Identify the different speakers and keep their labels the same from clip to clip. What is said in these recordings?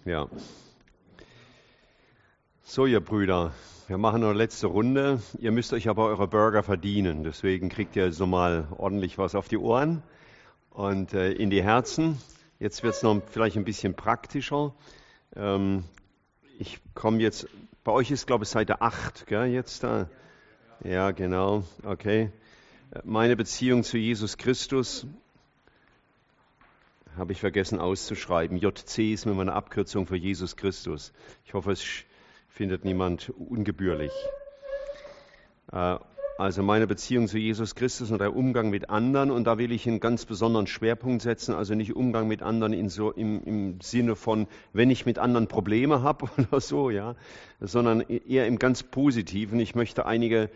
Speaker 1: Ja. So, ihr Brüder, wir machen noch eine letzte Runde. Ihr müsst euch aber eure Burger verdienen. Deswegen kriegt ihr jetzt nochmal ordentlich was auf die Ohren und in die Herzen. Jetzt wird es noch vielleicht ein bisschen praktischer. Ich komme jetzt, bei euch ist, glaube ich, Seite 8, gell, jetzt da? Ja, genau, okay. Meine Beziehung zu Jesus Christus habe ich vergessen auszuschreiben. JC ist mir mal eine Abkürzung für Jesus Christus. Ich hoffe, es findet niemand ungebührlich. Also meine Beziehung zu Jesus Christus und der Umgang mit anderen. Und da will ich einen ganz besonderen Schwerpunkt setzen. Also nicht Umgang mit anderen im Sinne von, wenn ich mit anderen Probleme habe oder so, ja, sondern eher im ganz Positiven. Ich möchte einige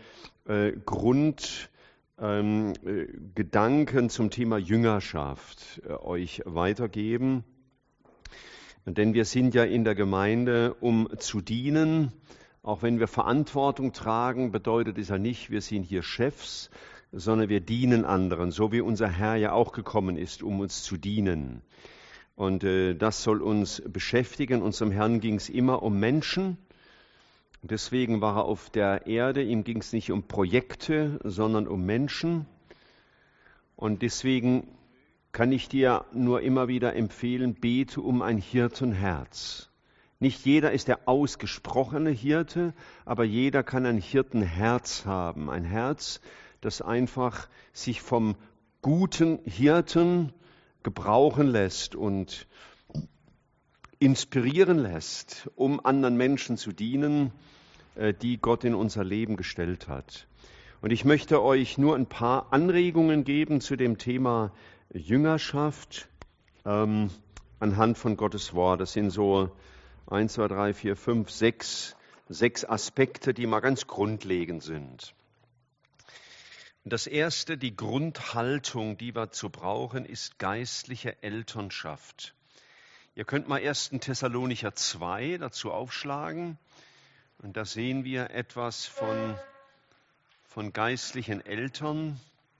Speaker 1: Gedanken zum Thema Jüngerschaft euch weitergeben. Denn wir sind ja in der Gemeinde, um zu dienen. Auch wenn wir Verantwortung tragen, bedeutet es ja nicht, wir sind hier Chefs, sondern wir dienen anderen, so wie unser Herr ja auch gekommen ist, um uns zu dienen. Und das soll uns beschäftigen. Unserem Herrn ging es immer um Menschen. Deswegen war er auf der Erde, ihm ging es nicht um Projekte, sondern um Menschen. Und deswegen kann ich dir nur immer wieder empfehlen, bete um ein Hirtenherz. Nicht jeder ist der ausgesprochene Hirte, aber jeder kann ein Hirtenherz haben. Ein Herz, das einfach sich vom guten Hirten gebrauchen lässt und inspirieren lässt, um anderen Menschen zu dienen, die Gott in unser Leben gestellt hat. Und ich möchte euch nur ein paar Anregungen geben zu dem Thema Jüngerschaft anhand von Gottes Wort. Das sind so 1, 2, 3, 4, 5, 6 Aspekte, die mal ganz grundlegend sind. Das erste, die Grundhaltung, die wir zu brauchen, ist geistliche Elternschaft. Ihr könnt mal 1. Thessalonicher 2 dazu aufschlagen. Und da sehen wir etwas von geistlichen Eltern.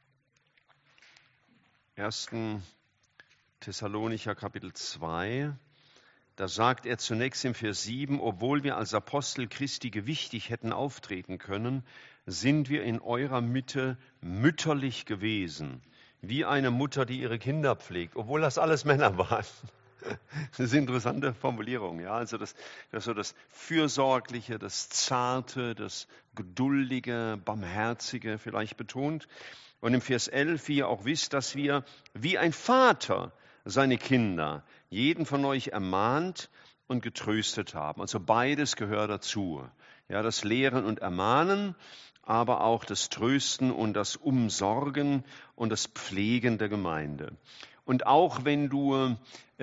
Speaker 1: 1. Thessalonicher Kapitel 2. Da sagt er zunächst im Vers 7, obwohl wir als Apostel Christi gewichtig hätten auftreten können, sind wir in eurer Mitte mütterlich gewesen, wie eine Mutter, die ihre Kinder pflegt, obwohl das alles Männer waren. Das ist eine interessante Formulierung, ja. Also das Fürsorgliche, das Zarte, das Geduldige, Barmherzige vielleicht betont. Und im Vers 11, wie ihr auch wisst, dass wir wie ein Vater seine Kinder, jeden von euch ermahnt und getröstet haben. Also beides gehört dazu. Ja, das Lehren und Ermahnen, aber auch das Trösten und das Umsorgen und das Pflegen der Gemeinde. Und auch wenn du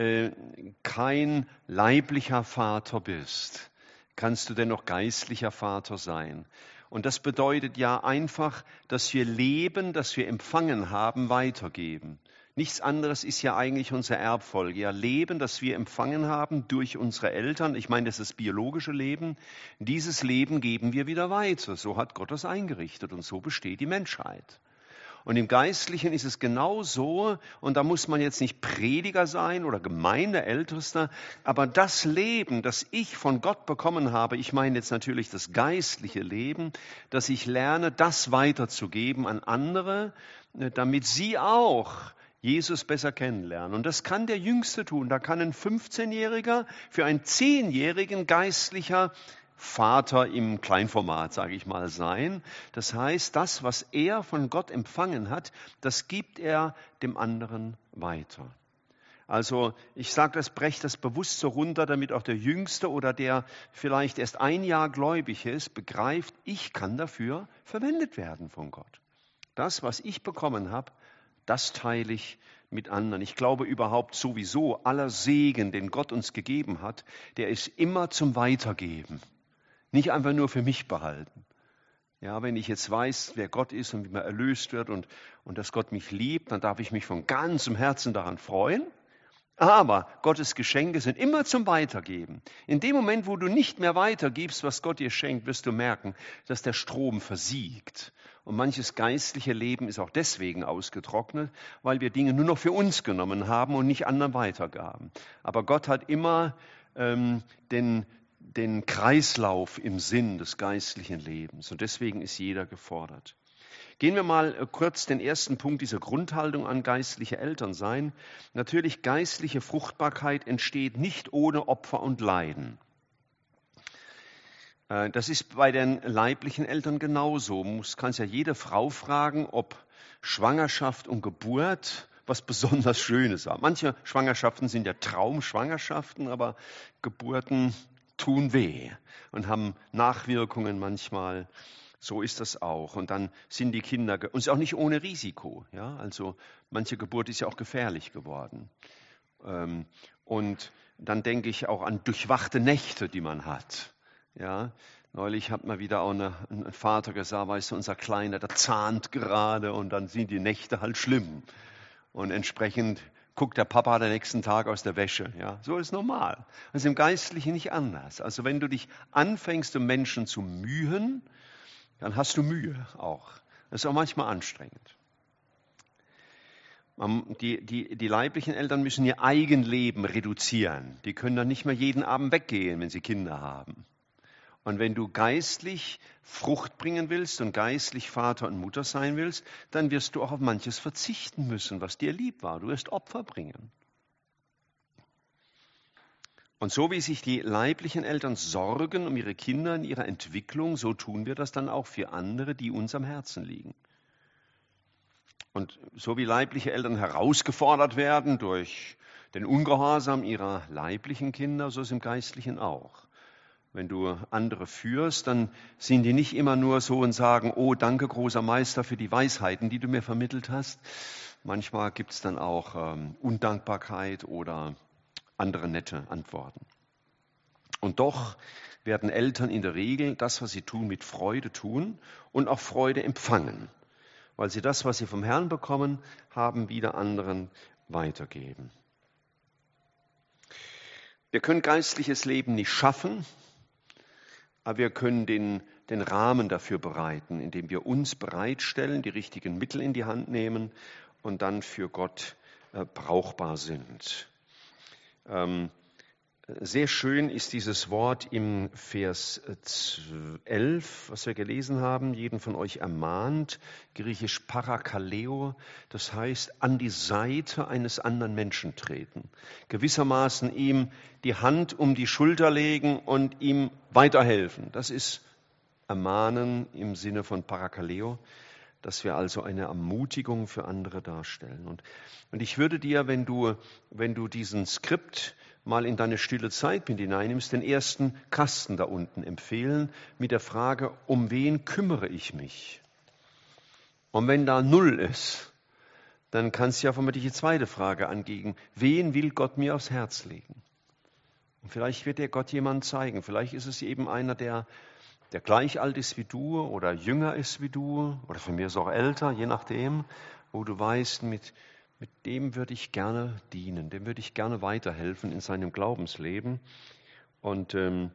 Speaker 1: kein leiblicher Vater bist, kannst du dennoch geistlicher Vater sein. Und das bedeutet ja einfach, dass wir Leben, das wir empfangen haben, weitergeben. Nichts anderes ist ja eigentlich unsere Erbfolge. Ja, Leben, das wir empfangen haben durch unsere Eltern, ich meine, das ist das biologische Leben, dieses Leben geben wir wieder weiter. So hat Gott das eingerichtet und so besteht die Menschheit. Und im Geistlichen ist es genau so, und da muss man jetzt nicht Prediger sein oder Gemeindeältester, aber das Leben, das ich von Gott bekommen habe, ich meine jetzt natürlich das geistliche Leben, dass ich lerne, das weiterzugeben an andere, damit sie auch Jesus besser kennenlernen. Und das kann der Jüngste tun. Da kann ein 15-Jähriger für einen 10-jährigen geistlicher Vater im Kleinformat, sage ich mal, sein. Das heißt, das, was er von Gott empfangen hat, das gibt er dem anderen weiter. Also ich sage das, breche das bewusst so runter, damit auch der Jüngste oder der vielleicht erst ein Jahr gläubig ist, begreift, ich kann dafür verwendet werden von Gott. Das, was ich bekommen habe, das teile ich mit anderen. Ich glaube überhaupt sowieso, aller Segen, den Gott uns gegeben hat, der ist immer zum Weitergeben. Nicht einfach nur für mich behalten. Ja, wenn ich jetzt weiß, wer Gott ist und wie man erlöst wird und dass Gott mich liebt, dann darf ich mich von ganzem Herzen daran freuen. Aber Gottes Geschenke sind immer zum Weitergeben. In dem Moment, wo du nicht mehr weitergibst, was Gott dir schenkt, wirst du merken, dass der Strom versiegt. Und manches geistliche Leben ist auch deswegen ausgetrocknet, weil wir Dinge nur noch für uns genommen haben und nicht anderen weitergaben. Aber Gott hat immer den Kreislauf im Sinn des geistlichen Lebens. Und deswegen ist jeder gefordert. Gehen wir mal kurz den ersten Punkt dieser Grundhaltung an geistliche Elternsein. Natürlich, geistliche Fruchtbarkeit entsteht nicht ohne Opfer und Leiden. Das ist bei den leiblichen Eltern genauso. Kann ja jede Frau fragen, ob Schwangerschaft und Geburt was besonders Schönes war. Manche Schwangerschaften sind ja Traumschwangerschaften, aber Geburten tun weh und haben Nachwirkungen manchmal. So ist das auch. Und dann sind die Kinder, und es ist auch nicht ohne Risiko. Ja? Also manche Geburt ist ja auch gefährlich geworden. Und dann denke ich auch an durchwachte Nächte, die man hat. Ja? Neulich hat mal wieder auch ein Vater gesagt, weißt du, unser Kleiner, der zahnt gerade und dann sind die Nächte halt schlimm. Und entsprechend guckt der Papa den nächsten Tag aus der Wäsche. Ja? So ist normal. Das ist im Geistlichen nicht anders. Also wenn du dich anfängst, um Menschen zu mühen, dann hast du Mühe auch. Das ist auch manchmal anstrengend. Die leiblichen Eltern müssen ihr Eigenleben reduzieren. Die können dann nicht mehr jeden Abend weggehen, wenn sie Kinder haben. Und wenn du geistlich Frucht bringen willst und geistlich Vater und Mutter sein willst, dann wirst du auch auf manches verzichten müssen, was dir lieb war. Du wirst Opfer bringen. Und so wie sich die leiblichen Eltern sorgen um ihre Kinder in ihrer Entwicklung, so tun wir das dann auch für andere, die uns am Herzen liegen. Und so wie leibliche Eltern herausgefordert werden durch den Ungehorsam ihrer leiblichen Kinder, so ist es im Geistlichen auch. Wenn du andere führst, dann sind die nicht immer nur so und sagen, oh, danke, großer Meister, für die Weisheiten, die du mir vermittelt hast. Manchmal gibt es dann auch Undankbarkeit oder andere nette Antworten. Und doch werden Eltern in der Regel das, was sie tun, mit Freude tun und auch Freude empfangen, weil sie das, was sie vom Herrn bekommen haben, wieder anderen weitergeben. Wir können geistliches Leben nicht schaffen, aber wir können den Rahmen dafür bereiten, indem wir uns bereitstellen, die richtigen Mittel in die Hand nehmen und dann für Gott brauchbar sind. Sehr schön ist dieses Wort im Vers 11, was wir gelesen haben, jeden von euch ermahnt, griechisch parakaleo, das heißt an die Seite eines anderen Menschen treten, gewissermaßen ihm die Hand um die Schulter legen und ihm weiterhelfen. Das ist Ermahnen im Sinne von parakaleo, dass wir also eine Ermutigung für andere darstellen. Und ich würde dir, wenn du diesen Skript mal in deine stille Zeit mit hineinnimmst, den ersten Kasten da unten empfehlen mit der Frage, um wen kümmere ich mich? Und wenn da 0 ist, dann kannst du ja vermutlich die zweite Frage angehen, wen will Gott mir aufs Herz legen? Und vielleicht wird dir Gott jemand zeigen, vielleicht ist es eben einer, der gleich alt ist wie du oder jünger ist wie du oder von mir ist auch älter, je nachdem, wo du weißt, mit dem würde ich gerne dienen, dem würde ich gerne weiterhelfen in seinem Glaubensleben. Und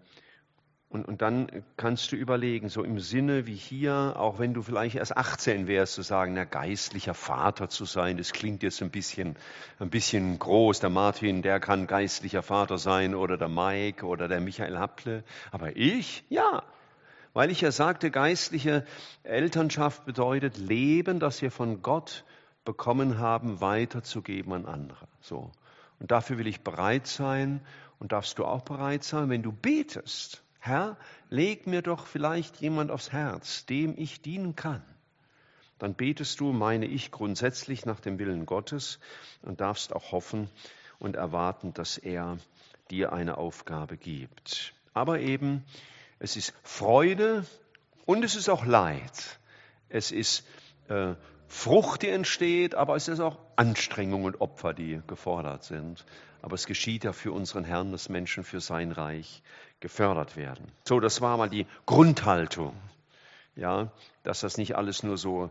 Speaker 1: dann kannst du überlegen, so im Sinne wie hier, auch wenn du vielleicht erst 18 wärst, zu sagen, na, geistlicher Vater zu sein, das klingt jetzt ein bisschen groß. Der Martin, der kann geistlicher Vater sein oder der Mike oder der Michael Happle. Aber ich? Ja. Weil ich ja sagte, geistliche Elternschaft bedeutet Leben, das wir von Gott bekommen haben, weiterzugeben an andere. So. Und dafür will ich bereit sein und darfst du auch bereit sein, wenn du betest. Herr, leg mir doch vielleicht jemand aufs Herz, dem ich dienen kann. Dann betest du, meine ich, grundsätzlich nach dem Willen Gottes und darfst auch hoffen und erwarten, dass er dir eine Aufgabe gibt. Aber eben, es ist Freude und es ist auch Leid. Es ist Frucht, die entsteht, aber es ist auch Anstrengung und Opfer, die gefordert sind. Aber es geschieht ja für unseren Herrn, dass Menschen für sein Reich gefördert werden. So, das war mal die Grundhaltung, ja, dass das nicht alles nur so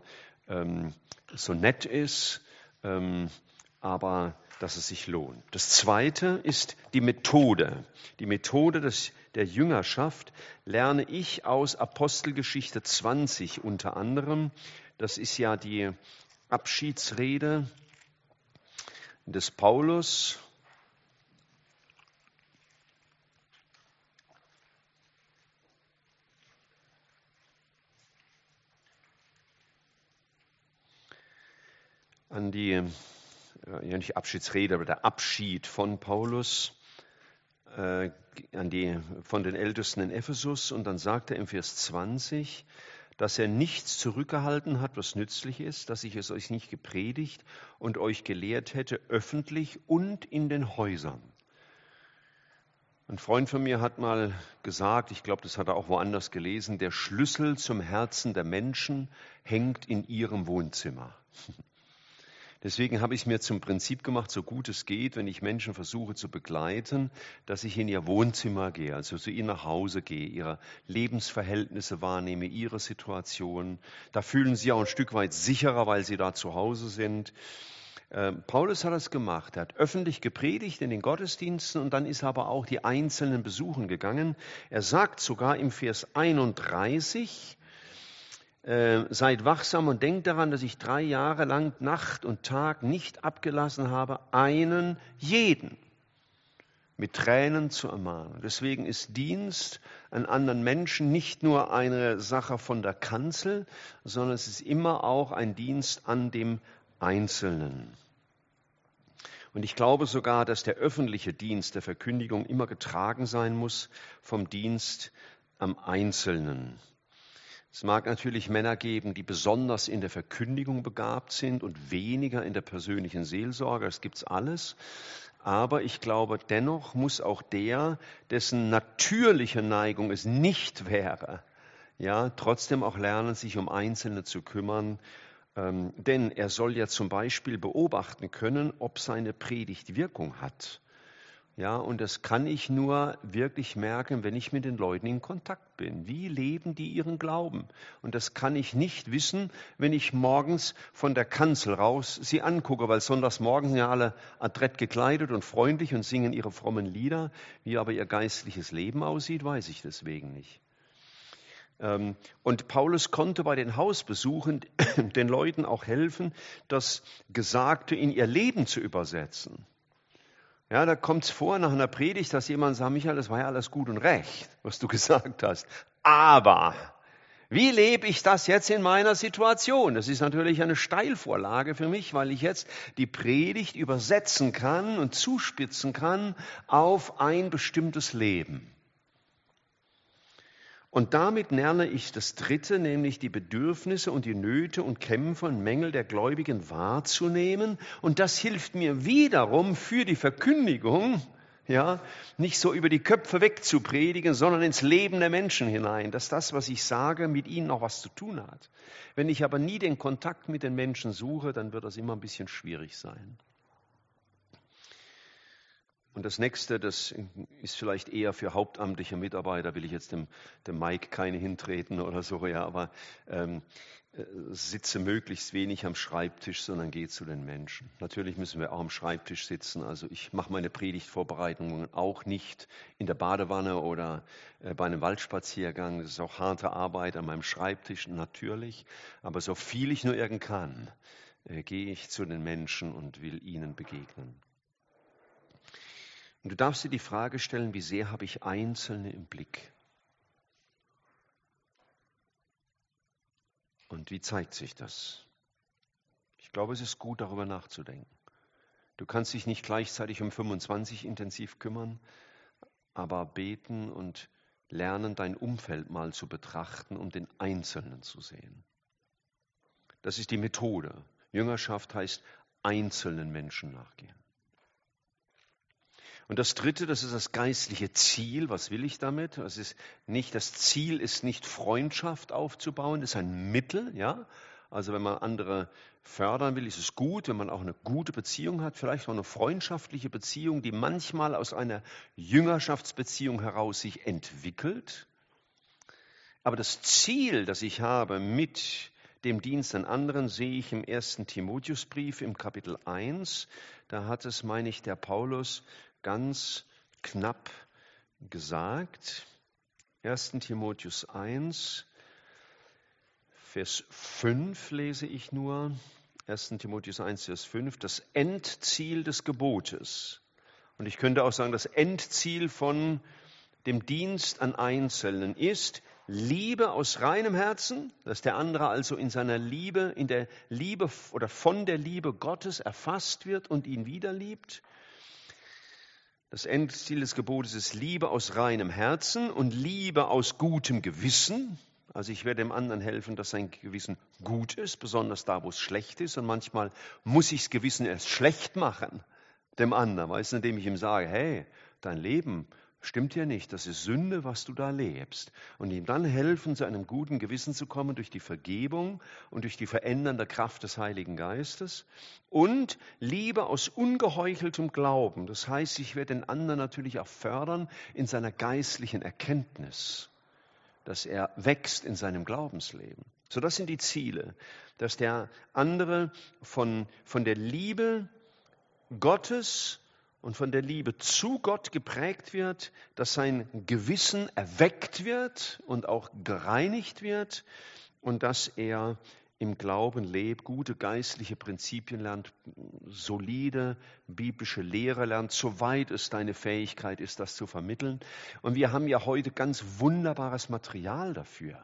Speaker 1: nett ist, aber dass es sich lohnt. Das Zweite ist die Methode. Die Methode der Jüngerschaft lerne ich aus Apostelgeschichte 20 unter anderem. Das ist ja die Abschiedsrede des Paulus. an die, ja nicht Abschiedsrede, aber der Abschied von Paulus von den Ältesten in Ephesus. Und dann sagt er im Vers 20, dass er nichts zurückgehalten hat, was nützlich ist, dass ich es euch nicht gepredigt und euch gelehrt hätte, öffentlich und in den Häusern. Ein Freund von mir hat mal gesagt, ich glaube, das hat er auch woanders gelesen, der Schlüssel zum Herzen der Menschen hängt in ihrem Wohnzimmer. Deswegen habe ich es mir zum Prinzip gemacht, so gut es geht, wenn ich Menschen versuche zu begleiten, dass ich in ihr Wohnzimmer gehe, also zu ihnen nach Hause gehe, ihre Lebensverhältnisse wahrnehme, ihre Situation. Da fühlen sie auch ein Stück weit sicherer, weil sie da zu Hause sind. Paulus hat das gemacht. Er hat öffentlich gepredigt in den Gottesdiensten und dann ist er aber auch die einzelnen besuchen gegangen. Er sagt sogar im Vers 31, seid wachsam und denkt daran, dass ich 3 Jahre lang Nacht und Tag nicht abgelassen habe, einen jeden mit Tränen zu ermahnen. Deswegen ist Dienst an anderen Menschen nicht nur eine Sache von der Kanzel, sondern es ist immer auch ein Dienst an dem Einzelnen. Und ich glaube sogar, dass der öffentliche Dienst der Verkündigung immer getragen sein muss vom Dienst am Einzelnen. Es mag natürlich Männer geben, die besonders in der Verkündigung begabt sind und weniger in der persönlichen Seelsorge. Das gibt's alles. Aber ich glaube, dennoch muss auch der, dessen natürliche Neigung es nicht wäre, ja, trotzdem auch lernen, sich um Einzelne zu kümmern. Denn er soll ja zum Beispiel beobachten können, ob seine Predigt Wirkung hat. Ja, und das kann ich nur wirklich merken, wenn ich mit den Leuten in Kontakt bin. Wie leben die ihren Glauben? Und das kann ich nicht wissen, wenn ich morgens von der Kanzel raus sie angucke, weil sonntags morgens sind ja alle adrett gekleidet und freundlich und singen ihre frommen Lieder. Wie aber ihr geistliches Leben aussieht, weiß ich deswegen nicht. Und Paulus konnte bei den Hausbesuchen den Leuten auch helfen, das Gesagte in ihr Leben zu übersetzen. Ja, da kommt es vor nach einer Predigt, dass jemand sagt, Michael, das war ja alles gut und recht, was du gesagt hast. Aber wie lebe ich das jetzt in meiner Situation? Das ist natürlich eine Steilvorlage für mich, weil ich jetzt die Predigt übersetzen kann und zuspitzen kann auf ein bestimmtes Leben. Und damit lerne ich das Dritte, nämlich die Bedürfnisse und die Nöte und Kämpfe und Mängel der Gläubigen wahrzunehmen. Und das hilft mir wiederum für die Verkündigung, ja, nicht so über die Köpfe wegzupredigen, sondern ins Leben der Menschen hinein, dass das, was ich sage, mit ihnen auch was zu tun hat. Wenn ich aber nie den Kontakt mit den Menschen suche, dann wird das immer ein bisschen schwierig sein. Und das Nächste, das ist vielleicht eher für hauptamtliche Mitarbeiter, will ich jetzt dem Mike keine hintreten oder so, ja, aber sitze möglichst wenig am Schreibtisch, sondern gehe zu den Menschen. Natürlich müssen wir auch am Schreibtisch sitzen, also ich mache meine Predigtvorbereitungen auch nicht in der Badewanne oder bei einem Waldspaziergang. Das ist auch harte Arbeit an meinem Schreibtisch, natürlich, aber so viel ich nur irgend kann, gehe ich zu den Menschen und will ihnen begegnen. Und du darfst dir die Frage stellen, wie sehr habe ich Einzelne im Blick? Und wie zeigt sich das? Ich glaube, es ist gut, darüber nachzudenken. Du kannst dich nicht gleichzeitig um 25 intensiv kümmern, aber beten und lernen, dein Umfeld mal zu betrachten, um den Einzelnen zu sehen. Das ist die Methode. Jüngerschaft heißt einzelnen Menschen nachgehen. Und das Dritte, das ist das geistliche Ziel. Was will ich damit? Das Ziel ist nicht Freundschaft aufzubauen, das ist ein Mittel, ja. Also wenn man andere fördern will, ist es gut, wenn man auch eine gute Beziehung hat, vielleicht auch eine freundschaftliche Beziehung, die manchmal aus einer Jüngerschaftsbeziehung heraus sich entwickelt. Aber das Ziel, das ich habe mit dem Dienst an anderen, sehe ich im 1. Timotheusbrief im Kapitel 1. Da hat es, meine ich, der Paulus ganz knapp gesagt. 1. Timotheus 1, Vers 5 lese ich nur. 1. Timotheus 1, Vers 5, das Endziel des Gebotes. Und ich könnte auch sagen, das Endziel von dem Dienst an Einzelnen ist, Liebe aus reinem Herzen, dass der andere also in seiner Liebe, in der Liebe oder von der Liebe Gottes erfasst wird und ihn wieder liebt. Das Endziel des Gebotes ist Liebe aus reinem Herzen und Liebe aus gutem Gewissen. Also ich werde dem anderen helfen, dass sein Gewissen gut ist, besonders da, wo es schlecht ist. Und manchmal muss ich das Gewissen erst schlecht machen, dem anderen, weißt du, indem ich ihm sage, hey, dein Leben stimmt hier nicht, das ist Sünde, was du da lebst. Und ihm dann helfen, zu einem guten Gewissen zu kommen durch die Vergebung und durch die verändernde Kraft des Heiligen Geistes. Und Liebe aus ungeheucheltem Glauben. Das heißt, ich werde den anderen natürlich auch fördern in seiner geistlichen Erkenntnis, dass er wächst in seinem Glaubensleben. So, das sind die Ziele, dass der andere von der Liebe Gottes und von der Liebe zu Gott geprägt wird, dass sein Gewissen erweckt wird und auch gereinigt wird und dass er im Glauben lebt, gute geistliche Prinzipien lernt, solide biblische Lehre lernt, soweit es deine Fähigkeit ist, das zu vermitteln. Und wir haben ja heute ganz wunderbares Material dafür.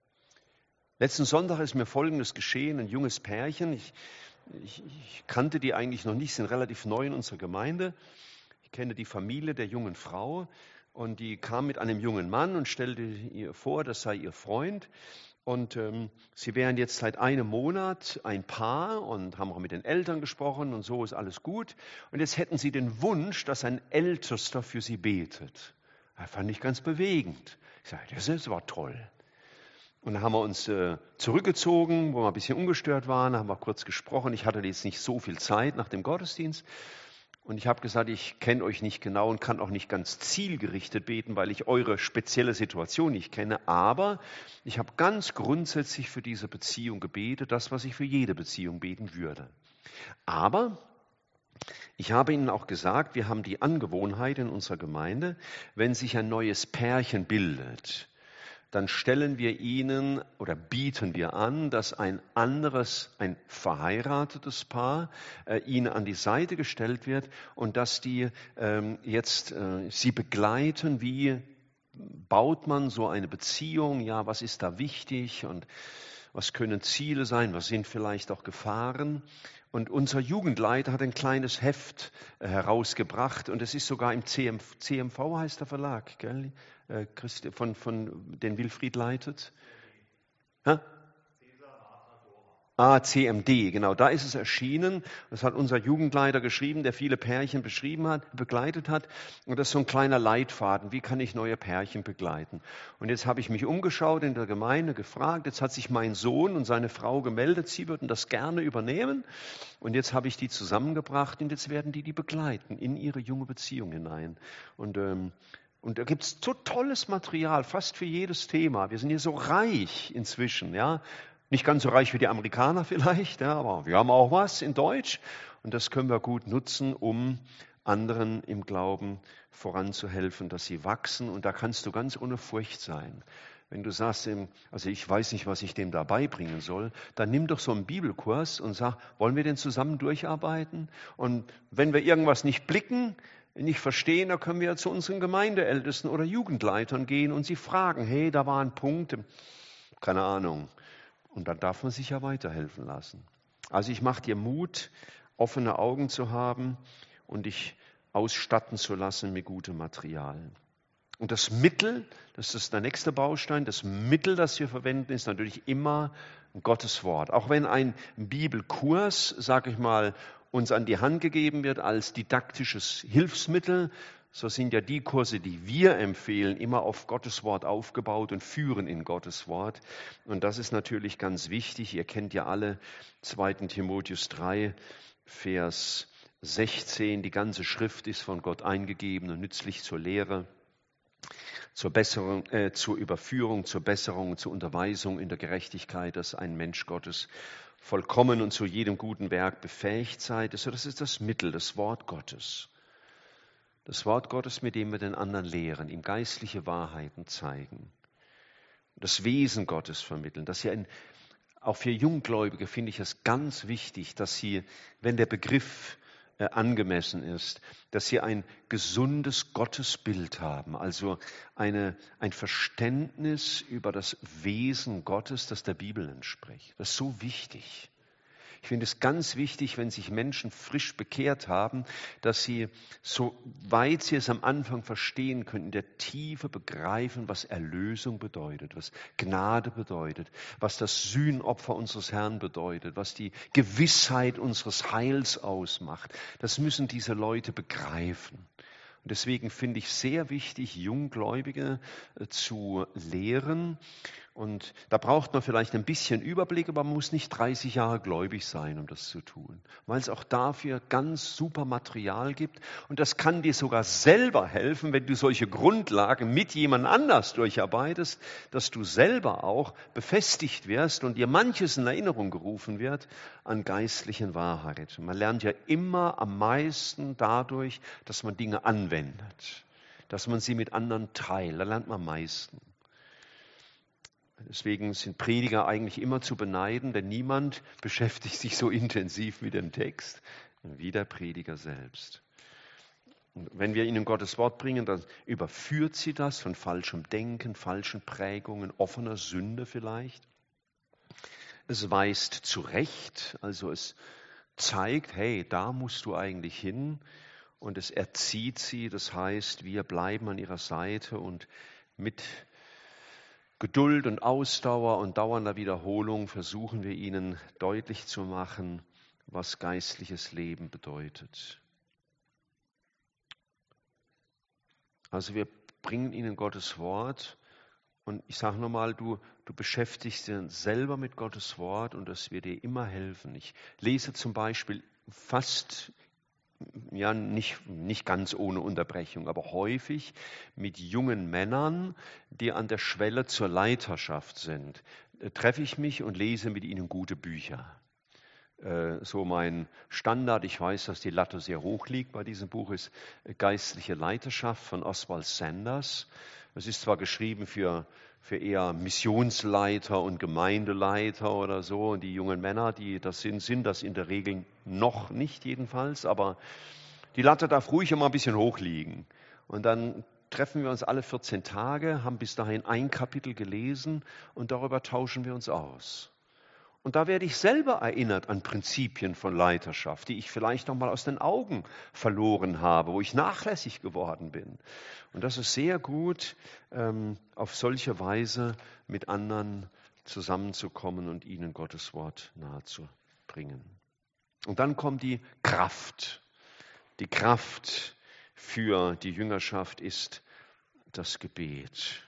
Speaker 1: Letzten Sonntag ist mir Folgendes geschehen, ein junges Pärchen, ich kannte die eigentlich noch nicht, sind relativ neu in unserer Gemeinde. Ich kenne die Familie der jungen Frau und die kam mit einem jungen Mann und stellte ihr vor, das sei ihr Freund. Und sie wären jetzt seit einem Monat ein Paar und haben auch mit den Eltern gesprochen und so ist alles gut. Und jetzt hätten sie den Wunsch, dass ein Ältester für sie betet. Das fand ich ganz bewegend. Ich sage, das war toll. Und dann haben wir uns zurückgezogen, wo wir ein bisschen ungestört waren, haben wir kurz gesprochen. Ich hatte jetzt nicht so viel Zeit nach dem Gottesdienst. Und ich habe gesagt, ich kenne euch nicht genau und kann auch nicht ganz zielgerichtet beten, weil ich eure spezielle Situation nicht kenne. Aber ich habe ganz grundsätzlich für diese Beziehung gebetet, das, was ich für jede Beziehung beten würde. Aber ich habe Ihnen auch gesagt, wir haben die Angewohnheit in unserer Gemeinde, wenn sich ein neues Pärchen bildet, dann stellen wir ihnen oder bieten wir an, dass ein verheiratetes Paar ihnen an die Seite gestellt wird und dass die jetzt sie begleiten, wie baut man so eine Beziehung, ja, was ist da wichtig und was können Ziele sein, was sind vielleicht auch Gefahren. Und unser Jugendleiter hat ein kleines Heft herausgebracht und es ist sogar im CMV heißt der Verlag, gell? Von den Wilfried leitet. Hä? CMD, genau, da ist es erschienen. Das hat unser Jugendleiter geschrieben, der viele Pärchen begleitet hat. Und das ist so ein kleiner Leitfaden, wie kann ich neue Pärchen begleiten? Und jetzt habe ich mich umgeschaut in der Gemeinde, gefragt, jetzt hat sich mein Sohn und seine Frau gemeldet, sie würden das gerne übernehmen. Und jetzt habe ich die zusammengebracht und jetzt werden die begleiten in ihre junge Beziehung hinein. Und da gibt es so tolles Material, fast für jedes Thema. Wir sind hier so reich inzwischen, ja. Nicht ganz so reich wie die Amerikaner vielleicht, ja, aber wir haben auch was in Deutsch. Und das können wir gut nutzen, um anderen im Glauben voranzuhelfen, dass sie wachsen. Und da kannst du ganz ohne Furcht sein. Wenn du sagst, also ich weiß nicht, was ich dem da beibringen soll, dann nimm doch so einen Bibelkurs und sag, wollen wir den zusammen durcharbeiten? Und wenn wir irgendwas nicht blicken, nicht verstehen, dann können wir zu unseren Gemeindeältesten oder Jugendleitern gehen und sie fragen, hey, da war ein Punkt, keine Ahnung. Und dann darf man sich ja weiterhelfen lassen. Also ich mache dir Mut, offene Augen zu haben und dich ausstatten zu lassen mit gutem Material. Und das Mittel, das ist der nächste Baustein, das Mittel, das wir verwenden, ist natürlich immer Gottes Wort. Auch wenn ein Bibelkurs, sage ich mal, uns an die Hand gegeben wird als didaktisches Hilfsmittel, so sind ja die Kurse, die wir empfehlen, immer auf Gottes Wort aufgebaut und führen in Gottes Wort. Und das ist natürlich ganz wichtig. Ihr kennt ja alle 2. Timotheus 3, Vers 16. Die ganze Schrift ist von Gott eingegeben und nützlich zur Lehre, zur Besserung, zur Überführung, zur Besserung, zur Unterweisung in der Gerechtigkeit, dass ein Mensch Gottes vollkommen und zu jedem guten Werk befähigt sei. Das ist das Mittel, das Wort Gottes. Das Wort Gottes, mit dem wir den anderen lehren, ihm geistliche Wahrheiten zeigen. Das Wesen Gottes vermitteln. Auch für Junggläubige finde ich es ganz wichtig, dass sie, wenn der Begriff angemessen ist, dass sie ein gesundes Gottesbild haben, also ein Verständnis über das Wesen Gottes, das der Bibel entspricht. Das ist so wichtig. Ich finde es ganz wichtig, wenn sich Menschen frisch bekehrt haben, dass sie, soweit sie es am Anfang verstehen können, in der Tiefe begreifen, was Erlösung bedeutet, was Gnade bedeutet, was das Sühnopfer unseres Herrn bedeutet, was die Gewissheit unseres Heils ausmacht. Das müssen diese Leute begreifen. Und deswegen finde ich sehr wichtig, Junggläubige zu lehren. Und da braucht man vielleicht ein bisschen Überblick, aber man muss nicht 30 Jahre gläubig sein, um das zu tun, weil es auch dafür ganz super Material gibt. Und das kann dir sogar selber helfen, wenn du solche Grundlagen mit jemand anders durcharbeitest, dass du selber auch befestigt wirst und dir manches in Erinnerung gerufen wird an geistlichen Wahrheit. Man lernt ja immer am meisten dadurch, dass man Dinge anwendet, dass man sie mit anderen teilt. Da lernt man am meisten. Deswegen sind Prediger eigentlich immer zu beneiden, denn niemand beschäftigt sich so intensiv mit dem Text wie der Prediger selbst. Und wenn wir ihnen Gottes Wort bringen, dann überführt sie das von falschem Denken, falschen Prägungen, offener Sünde vielleicht. Es weist zurecht, also es zeigt, hey, da musst du eigentlich hin. Und es erzieht sie, das heißt, wir bleiben an ihrer Seite und mit Geduld und Ausdauer und dauernder Wiederholung versuchen wir ihnen deutlich zu machen, was geistliches Leben bedeutet. Also wir bringen ihnen Gottes Wort und ich sage nochmal, du beschäftigst dich selber mit Gottes Wort und das wird dir immer helfen. Ich lese zum Beispiel fast, ja nicht ganz ohne Unterbrechung, aber häufig mit jungen Männern, die an der Schwelle zur Leiterschaft sind, treffe ich mich und lese mit ihnen gute Bücher. So mein Standard, ich weiß, dass die Latte sehr hoch liegt bei diesem Buch, ist Geistliche Leiterschaft von Oswald Sanders. Es ist zwar geschrieben für eher Missionsleiter und Gemeindeleiter oder so. Und die jungen Männer, die das sind das in der Regel noch nicht jedenfalls. Aber die Latte darf ruhig immer ein bisschen hoch liegen. Und dann treffen wir uns alle 14 Tage, haben bis dahin ein Kapitel gelesen und darüber tauschen wir uns aus. Und da werde ich selber erinnert an Prinzipien von Leiterschaft, die ich vielleicht noch mal aus den Augen verloren habe, wo ich nachlässig geworden bin. Und das ist sehr gut, auf solche Weise mit anderen zusammenzukommen und ihnen Gottes Wort nahezubringen. Und dann kommt die Kraft. Die Kraft für die Jüngerschaft ist das Gebet.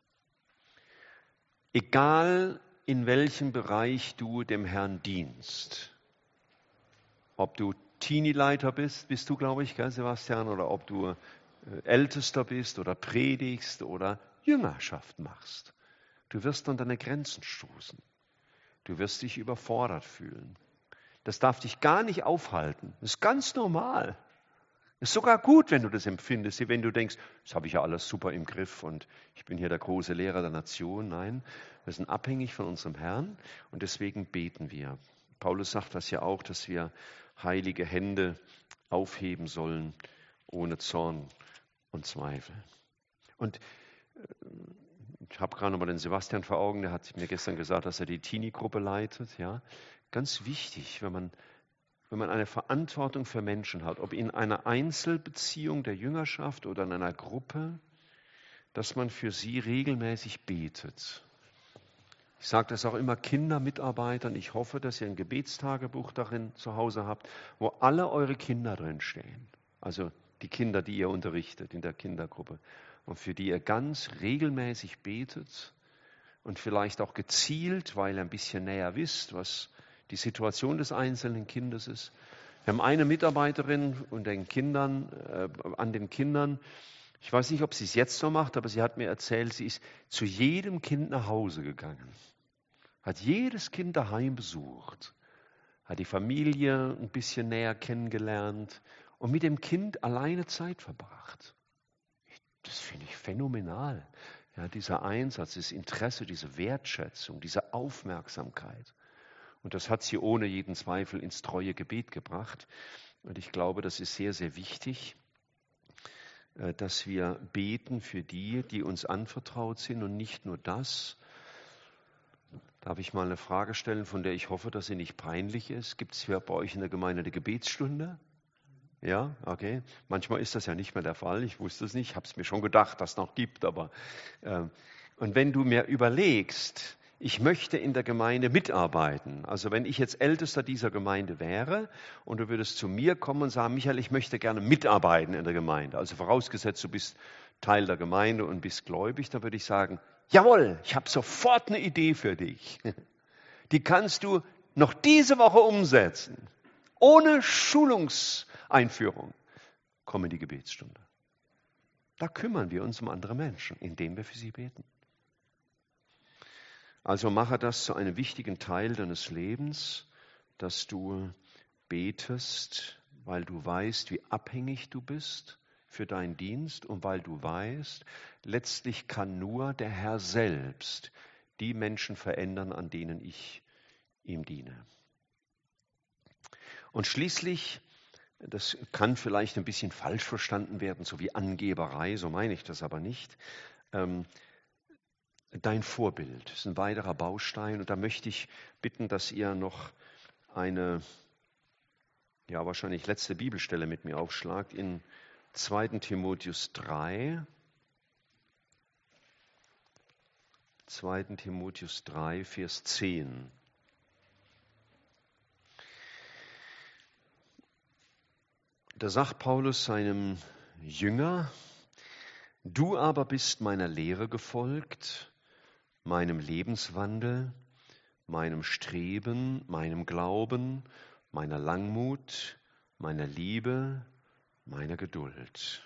Speaker 1: Egal in welchem Bereich du dem Herrn dienst. Ob du Teenie-Leiter bist du, glaube ich, gell, Sebastian, oder ob du Ältester bist oder predigst oder Jüngerschaft machst. Du wirst an deine Grenzen stoßen. Du wirst dich überfordert fühlen. Das darf dich gar nicht aufhalten. Das ist ganz normal. Ist sogar gut, wenn du das empfindest, wenn du denkst, das habe ich ja alles super im Griff und ich bin hier der große Lehrer der Nation. Nein, wir sind abhängig von unserem Herrn und deswegen beten wir. Paulus sagt das ja auch, dass wir heilige Hände aufheben sollen, ohne Zorn und Zweifel. Und ich habe gerade noch mal den Sebastian vor Augen, der hat mir gestern gesagt, dass er die Teenie-Gruppe leitet. Ja, ganz wichtig, wenn man eine Verantwortung für Menschen hat, ob in einer Einzelbeziehung der Jüngerschaft oder in einer Gruppe, dass man für sie regelmäßig betet. Ich sage das auch immer Kindermitarbeitern. Ich hoffe, dass ihr ein Gebetstagebuch darin zu Hause habt, wo alle eure Kinder drin stehen. Also die Kinder, die ihr unterrichtet in der Kindergruppe. Und für die ihr ganz regelmäßig betet und vielleicht auch gezielt, weil ihr ein bisschen näher wisst, was die Situation des einzelnen Kindes ist. Wir haben eine Mitarbeiterin und an den Kindern, ich weiß nicht, ob sie es jetzt noch macht, aber sie hat mir erzählt, sie ist zu jedem Kind nach Hause gegangen, hat jedes Kind daheim besucht, hat die Familie ein bisschen näher kennengelernt und mit dem Kind alleine Zeit verbracht. Das finde ich phänomenal. Ja, dieser Einsatz, das Interesse, diese Wertschätzung, diese Aufmerksamkeit. Und das hat sie ohne jeden Zweifel ins treue Gebet gebracht. Und ich glaube, das ist sehr, sehr wichtig, dass wir beten für die, die uns anvertraut sind und nicht nur das. Darf ich mal eine Frage stellen, von der ich hoffe, dass sie nicht peinlich ist? Gibt es hier bei euch in der Gemeinde eine Gebetsstunde? Ja, okay. Manchmal ist das ja nicht mehr der Fall. Ich wusste es nicht, habe es mir schon gedacht, dass es noch gibt. Und wenn du mir überlegst, ich möchte in der Gemeinde mitarbeiten. Also wenn ich jetzt Ältester dieser Gemeinde wäre und du würdest zu mir kommen und sagen, Michael, ich möchte gerne mitarbeiten in der Gemeinde. Also vorausgesetzt, du bist Teil der Gemeinde und bist gläubig, dann würde ich sagen, jawohl, ich habe sofort eine Idee für dich. Die kannst du noch diese Woche umsetzen. Ohne Schulungseinführung. Komm in die Gebetsstunde. Da kümmern wir uns um andere Menschen, indem wir für sie beten. Also mache das zu einem wichtigen Teil deines Lebens, dass du betest, weil du weißt, wie abhängig du bist für deinen Dienst und weil du weißt, letztlich kann nur der Herr selbst die Menschen verändern, an denen ich ihm diene. Und schließlich, das kann vielleicht ein bisschen falsch verstanden werden, so wie Angeberei, so meine ich das aber nicht, dein Vorbild ist ein weiterer Baustein und da möchte ich bitten, dass ihr noch eine, ja wahrscheinlich letzte Bibelstelle mit mir aufschlagt in 2. Timotheus 3. 2. Timotheus 3, Vers 10. Da sagt Paulus seinem Jünger, du aber bist meiner Lehre gefolgt, meinem Lebenswandel, meinem Streben, meinem Glauben, meiner Langmut, meiner Liebe, meiner Geduld.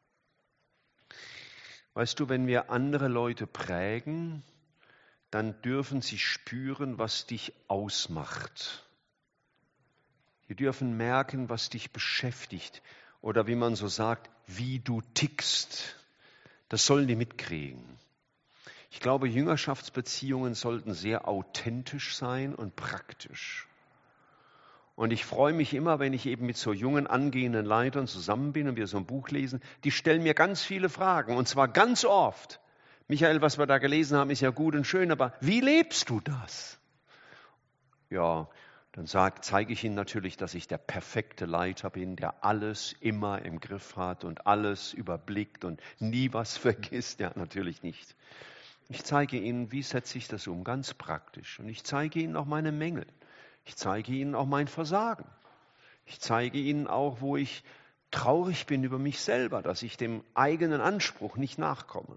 Speaker 1: Weißt du, wenn wir andere Leute prägen, dann dürfen sie spüren, was dich ausmacht. Sie dürfen merken, was dich beschäftigt oder wie man so sagt, wie du tickst. Das sollen die mitkriegen. Ich glaube, Jüngerschaftsbeziehungen sollten sehr authentisch sein und praktisch. Und ich freue mich immer, wenn ich eben mit so jungen, angehenden Leitern zusammen bin und wir so ein Buch lesen, die stellen mir ganz viele Fragen und zwar ganz oft. Michael, was wir da gelesen haben, ist ja gut und schön, aber wie lebst du das? Ja, dann zeige ich Ihnen natürlich, dass ich der perfekte Leiter bin, der alles immer im Griff hat und alles überblickt und nie was vergisst. Ja, natürlich nicht. Ich zeige Ihnen, wie setze ich das um, ganz praktisch. Und ich zeige Ihnen auch meine Mängel. Ich zeige Ihnen auch mein Versagen. Ich zeige Ihnen auch, wo ich traurig bin über mich selber, dass ich dem eigenen Anspruch nicht nachkomme.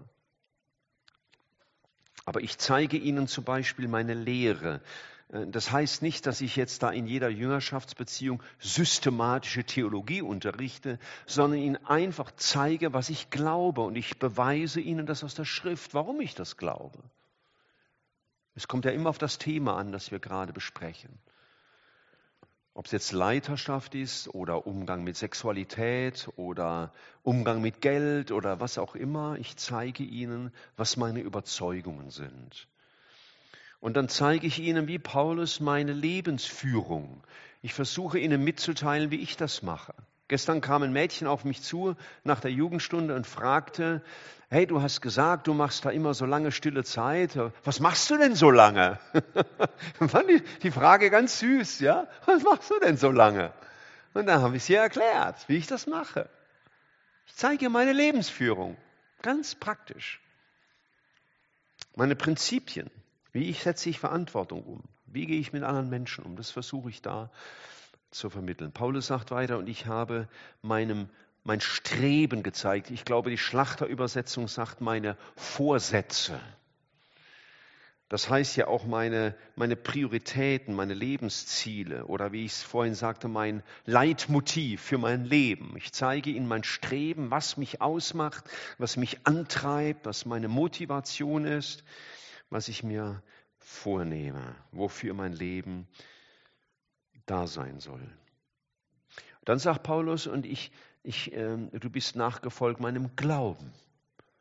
Speaker 1: Aber ich zeige Ihnen zum Beispiel meine Lehre. Das heißt nicht, dass ich jetzt da in jeder Jüngerschaftsbeziehung systematische Theologie unterrichte, sondern Ihnen einfach zeige, was ich glaube. Und ich beweise Ihnen das aus der Schrift, warum ich das glaube. Es kommt ja immer auf das Thema an, das wir gerade besprechen. Ob es jetzt Leiterschaft ist oder Umgang mit Sexualität oder Umgang mit Geld oder was auch immer, ich zeige Ihnen, was meine Überzeugungen sind. Und dann zeige ich Ihnen, wie Paulus, meine Lebensführung. Ich versuche Ihnen mitzuteilen, wie ich das mache. Gestern kam ein Mädchen auf mich zu nach der Jugendstunde und fragte, hey, du hast gesagt, du machst da immer so lange stille Zeit. Was machst du denn so lange? Fand ich die Frage ganz süß, ja? Was machst du denn so lange? Und dann habe ich sie erklärt, wie ich das mache. Ich zeige ihr meine Lebensführung, ganz praktisch. Meine Prinzipien. Wie setze ich Verantwortung um? Wie gehe ich mit anderen Menschen um? Das versuche ich da zu vermitteln. Paulus sagt weiter, und ich habe mein Streben gezeigt. Ich glaube, die Schlachterübersetzung sagt meine Vorsätze. Das heißt ja auch meine Prioritäten, meine Lebensziele oder wie ich es vorhin sagte, mein Leitmotiv für mein Leben. Ich zeige Ihnen mein Streben, was mich ausmacht, was mich antreibt, was meine Motivation ist, was ich mir vornehme, wofür mein Leben da sein soll. Dann sagt Paulus, und du bist nachgefolgt meinem Glauben.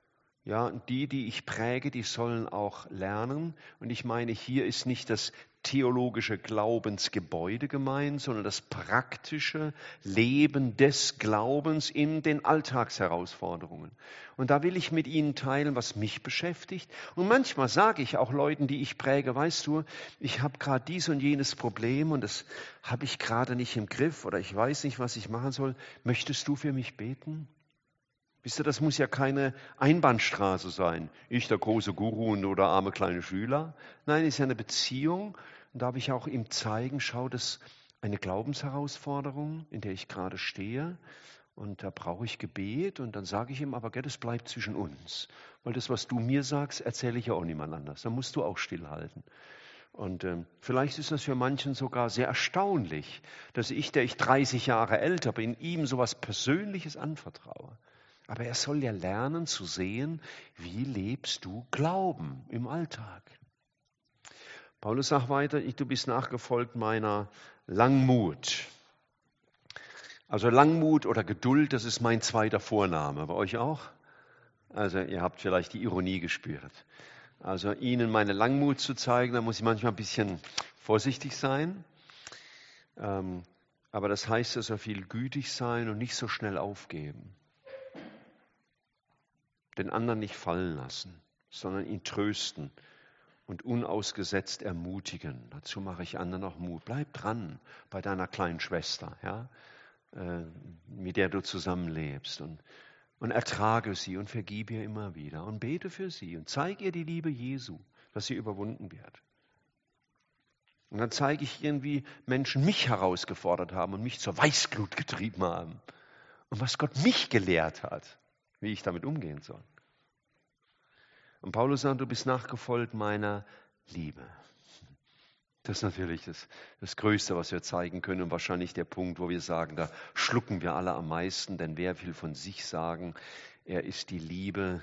Speaker 1: Ja, die ich präge, die sollen auch lernen. Und ich meine, hier ist nicht das theologische Glaubensgebäude gemeint, sondern das praktische Leben des Glaubens in den Alltagsherausforderungen. Und da will ich mit Ihnen teilen, was mich beschäftigt. Und manchmal sage ich auch Leuten, die ich präge, weißt du, ich habe gerade dies und jenes Problem und das habe ich gerade nicht im Griff oder ich weiß nicht, was ich machen soll. Möchtest du für mich beten? Wisst ihr, das muss ja keine Einbahnstraße sein. Ich, der große Guru oder arme kleine Schüler. Nein, es ist ja eine Beziehung. Und da darf ich auch ihm zeigen, schau, das ist eine Glaubensherausforderung, in der ich gerade stehe. Und da brauche ich Gebet. Und dann sage ich ihm, aber gell, das bleibt zwischen uns. Weil das, was du mir sagst, erzähle ich ja auch niemand anders. Da musst du auch stillhalten. Und vielleicht ist das für manchen sogar sehr erstaunlich, dass ich, der ich 30 Jahre älter bin, ihm so etwas Persönliches anvertraue. Aber er soll ja lernen zu sehen, wie lebst du Glauben im Alltag. Paulus sagt weiter, du bist nachgefolgt meiner Langmut. Also Langmut oder Geduld, das ist mein zweiter Vorname. Bei euch auch? Also ihr habt vielleicht die Ironie gespürt. Also Ihnen meine Langmut zu zeigen, da muss ich manchmal ein bisschen vorsichtig sein. Aber das heißt, dass wir viel gütig sein und nicht so schnell aufgeben. Den anderen nicht fallen lassen, sondern ihn trösten und unausgesetzt ermutigen. Dazu mache ich anderen auch Mut. Bleib dran bei deiner kleinen Schwester, ja, mit der du zusammenlebst und ertrage sie und vergib ihr immer wieder und bete für sie und zeig ihr die Liebe Jesu, dass sie überwunden wird. Und dann zeige ich ihnen, wie Menschen mich herausgefordert haben und mich zur Weißglut getrieben haben und was Gott mich gelehrt hat, wie ich damit umgehen soll. Und Paulus sagt, du bist nachgefolgt meiner Liebe. Das ist natürlich das Größte, was wir zeigen können und wahrscheinlich der Punkt, wo wir sagen, da schlucken wir alle am meisten, denn wer will von sich sagen, er ist die Liebe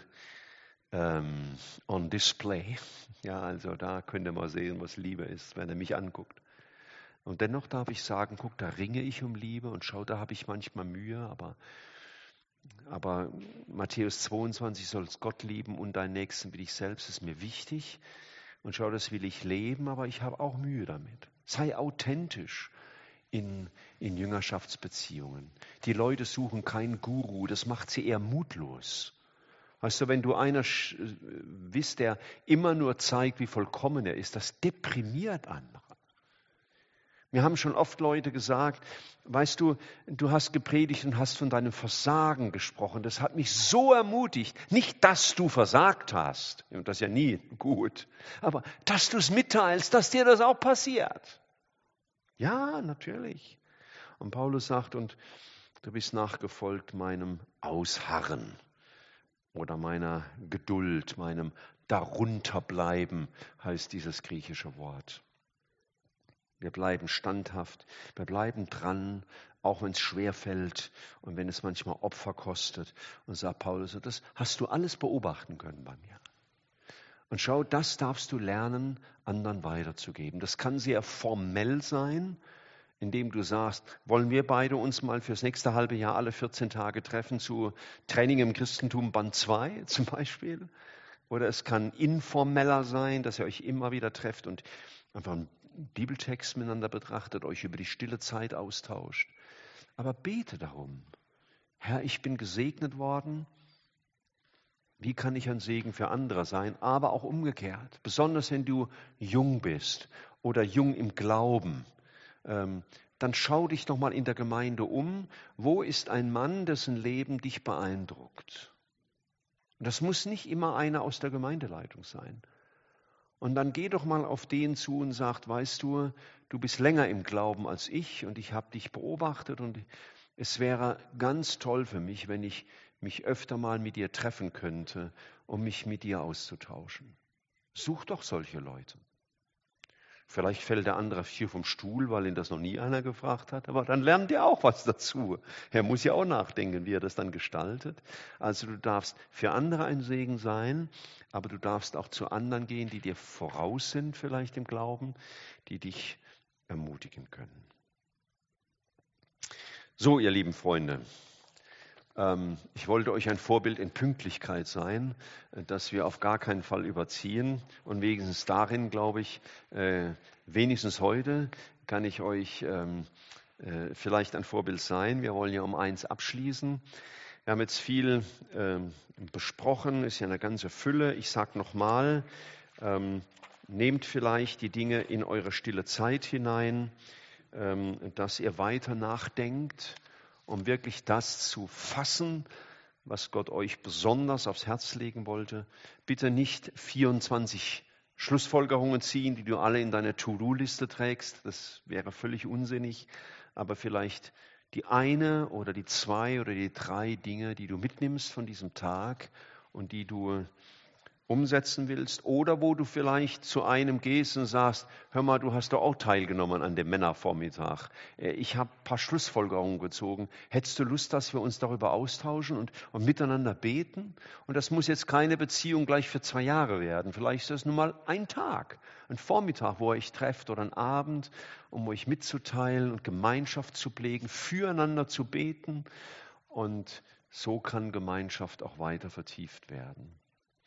Speaker 1: on display. Ja, also da könnt ihr mal sehen, was Liebe ist, wenn er mich anguckt. Und dennoch darf ich sagen, guck, da ringe ich um Liebe und schau, da habe ich manchmal Mühe, aber Matthäus 22, sollst Gott lieben und deinen Nächsten wie dich selbst, ist mir wichtig. Und schau, das will ich leben, aber ich habe auch Mühe damit. Sei authentisch in Jüngerschaftsbeziehungen. Die Leute suchen keinen Guru, das macht sie eher mutlos. Weißt du, wenn du einer bist, der immer nur zeigt, wie vollkommen er ist, das deprimiert andere. Mir haben schon oft Leute gesagt, weißt du, du hast gepredigt und hast von deinem Versagen gesprochen. Das hat mich so ermutigt. Nicht, dass du versagt hast, und das ist ja nie gut, aber dass du es mitteilst, dass dir das auch passiert. Ja, natürlich. Und Paulus sagt, und du bist nachgefolgt meinem Ausharren oder meiner Geduld, meinem Darunterbleiben, heißt dieses griechische Wort. Wir bleiben standhaft, wir bleiben dran, auch wenn es schwer fällt und wenn es manchmal Opfer kostet. Und sagt Paulus, das hast du alles beobachten können bei mir. Und schau, das darfst du lernen, anderen weiterzugeben. Das kann sehr formell sein, indem du sagst, wollen wir beide uns mal fürs nächste halbe Jahr alle 14 Tage treffen zu Training im Christentum Band 2 zum Beispiel. Oder es kann informeller sein, dass ihr euch immer wieder trefft und einfach einen Bibeltext miteinander betrachtet, euch über die stille Zeit austauscht. Aber bete darum. Herr, ich bin gesegnet worden. Wie kann ich ein Segen für andere sein? Aber auch umgekehrt. Besonders wenn du jung bist oder jung im Glauben. Dann schau dich doch mal in der Gemeinde um. Wo ist ein Mann, dessen Leben dich beeindruckt? Und das muss nicht immer einer aus der Gemeindeleitung sein. Und dann geh doch mal auf den zu und sag, weißt du, du bist länger im Glauben als ich und ich habe dich beobachtet und es wäre ganz toll für mich, wenn ich mich öfter mal mit dir treffen könnte, um mich mit dir auszutauschen. Such doch solche Leute. Vielleicht fällt der andere hier vom Stuhl, weil ihn das noch nie einer gefragt hat, aber dann lernt er auch was dazu. Er muss ja auch nachdenken, wie er das dann gestaltet. Also du darfst für andere ein Segen sein, aber du darfst auch zu anderen gehen, die dir voraus sind vielleicht im Glauben, die dich ermutigen können. So, ihr lieben Freunde, Ich wollte euch ein Vorbild in Pünktlichkeit sein, dass wir auf gar keinen Fall überziehen. Und wenigstens darin, glaube ich, wenigstens heute kann ich euch vielleicht ein Vorbild sein. Wir wollen ja um 1 abschließen. Wir haben jetzt viel besprochen, ist ja eine ganze Fülle. Ich sage nochmal, nehmt vielleicht die Dinge in eure stille Zeit hinein, dass ihr weiter nachdenkt, um wirklich das zu fassen, was Gott euch besonders aufs Herz legen wollte. Bitte nicht 24 Schlussfolgerungen ziehen, die du alle in deine To-Do-Liste trägst. Das wäre völlig unsinnig. Aber vielleicht die eine oder die 2 oder die 3 Dinge, die du mitnimmst von diesem Tag und die du umsetzen willst, oder wo du vielleicht zu einem gehst und sagst, hör mal, du hast doch auch teilgenommen an dem Männervormittag. Ich habe ein paar Schlussfolgerungen gezogen. Hättest du Lust, dass wir uns darüber austauschen und miteinander beten? Und das muss jetzt keine Beziehung gleich für 2 Jahre werden. Vielleicht ist das nur mal ein Tag, ein Vormittag, wo ihr euch trefft oder ein Abend, um euch mitzuteilen und Gemeinschaft zu pflegen, füreinander zu beten. Und so kann Gemeinschaft auch weiter vertieft werden.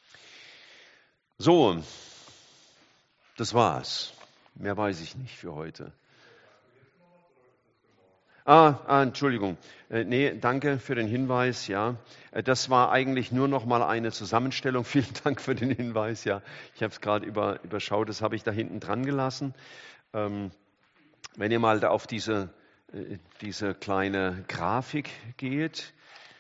Speaker 1: So, das war's. Mehr weiß ich nicht für heute. Entschuldigung. Nee, danke für den Hinweis, ja. Das war eigentlich nur noch mal eine Zusammenstellung. Vielen Dank für den Hinweis, ja. Ich habe es gerade überschaut, das habe ich da hinten dran gelassen. Wenn ihr mal da auf diese kleine Grafik geht,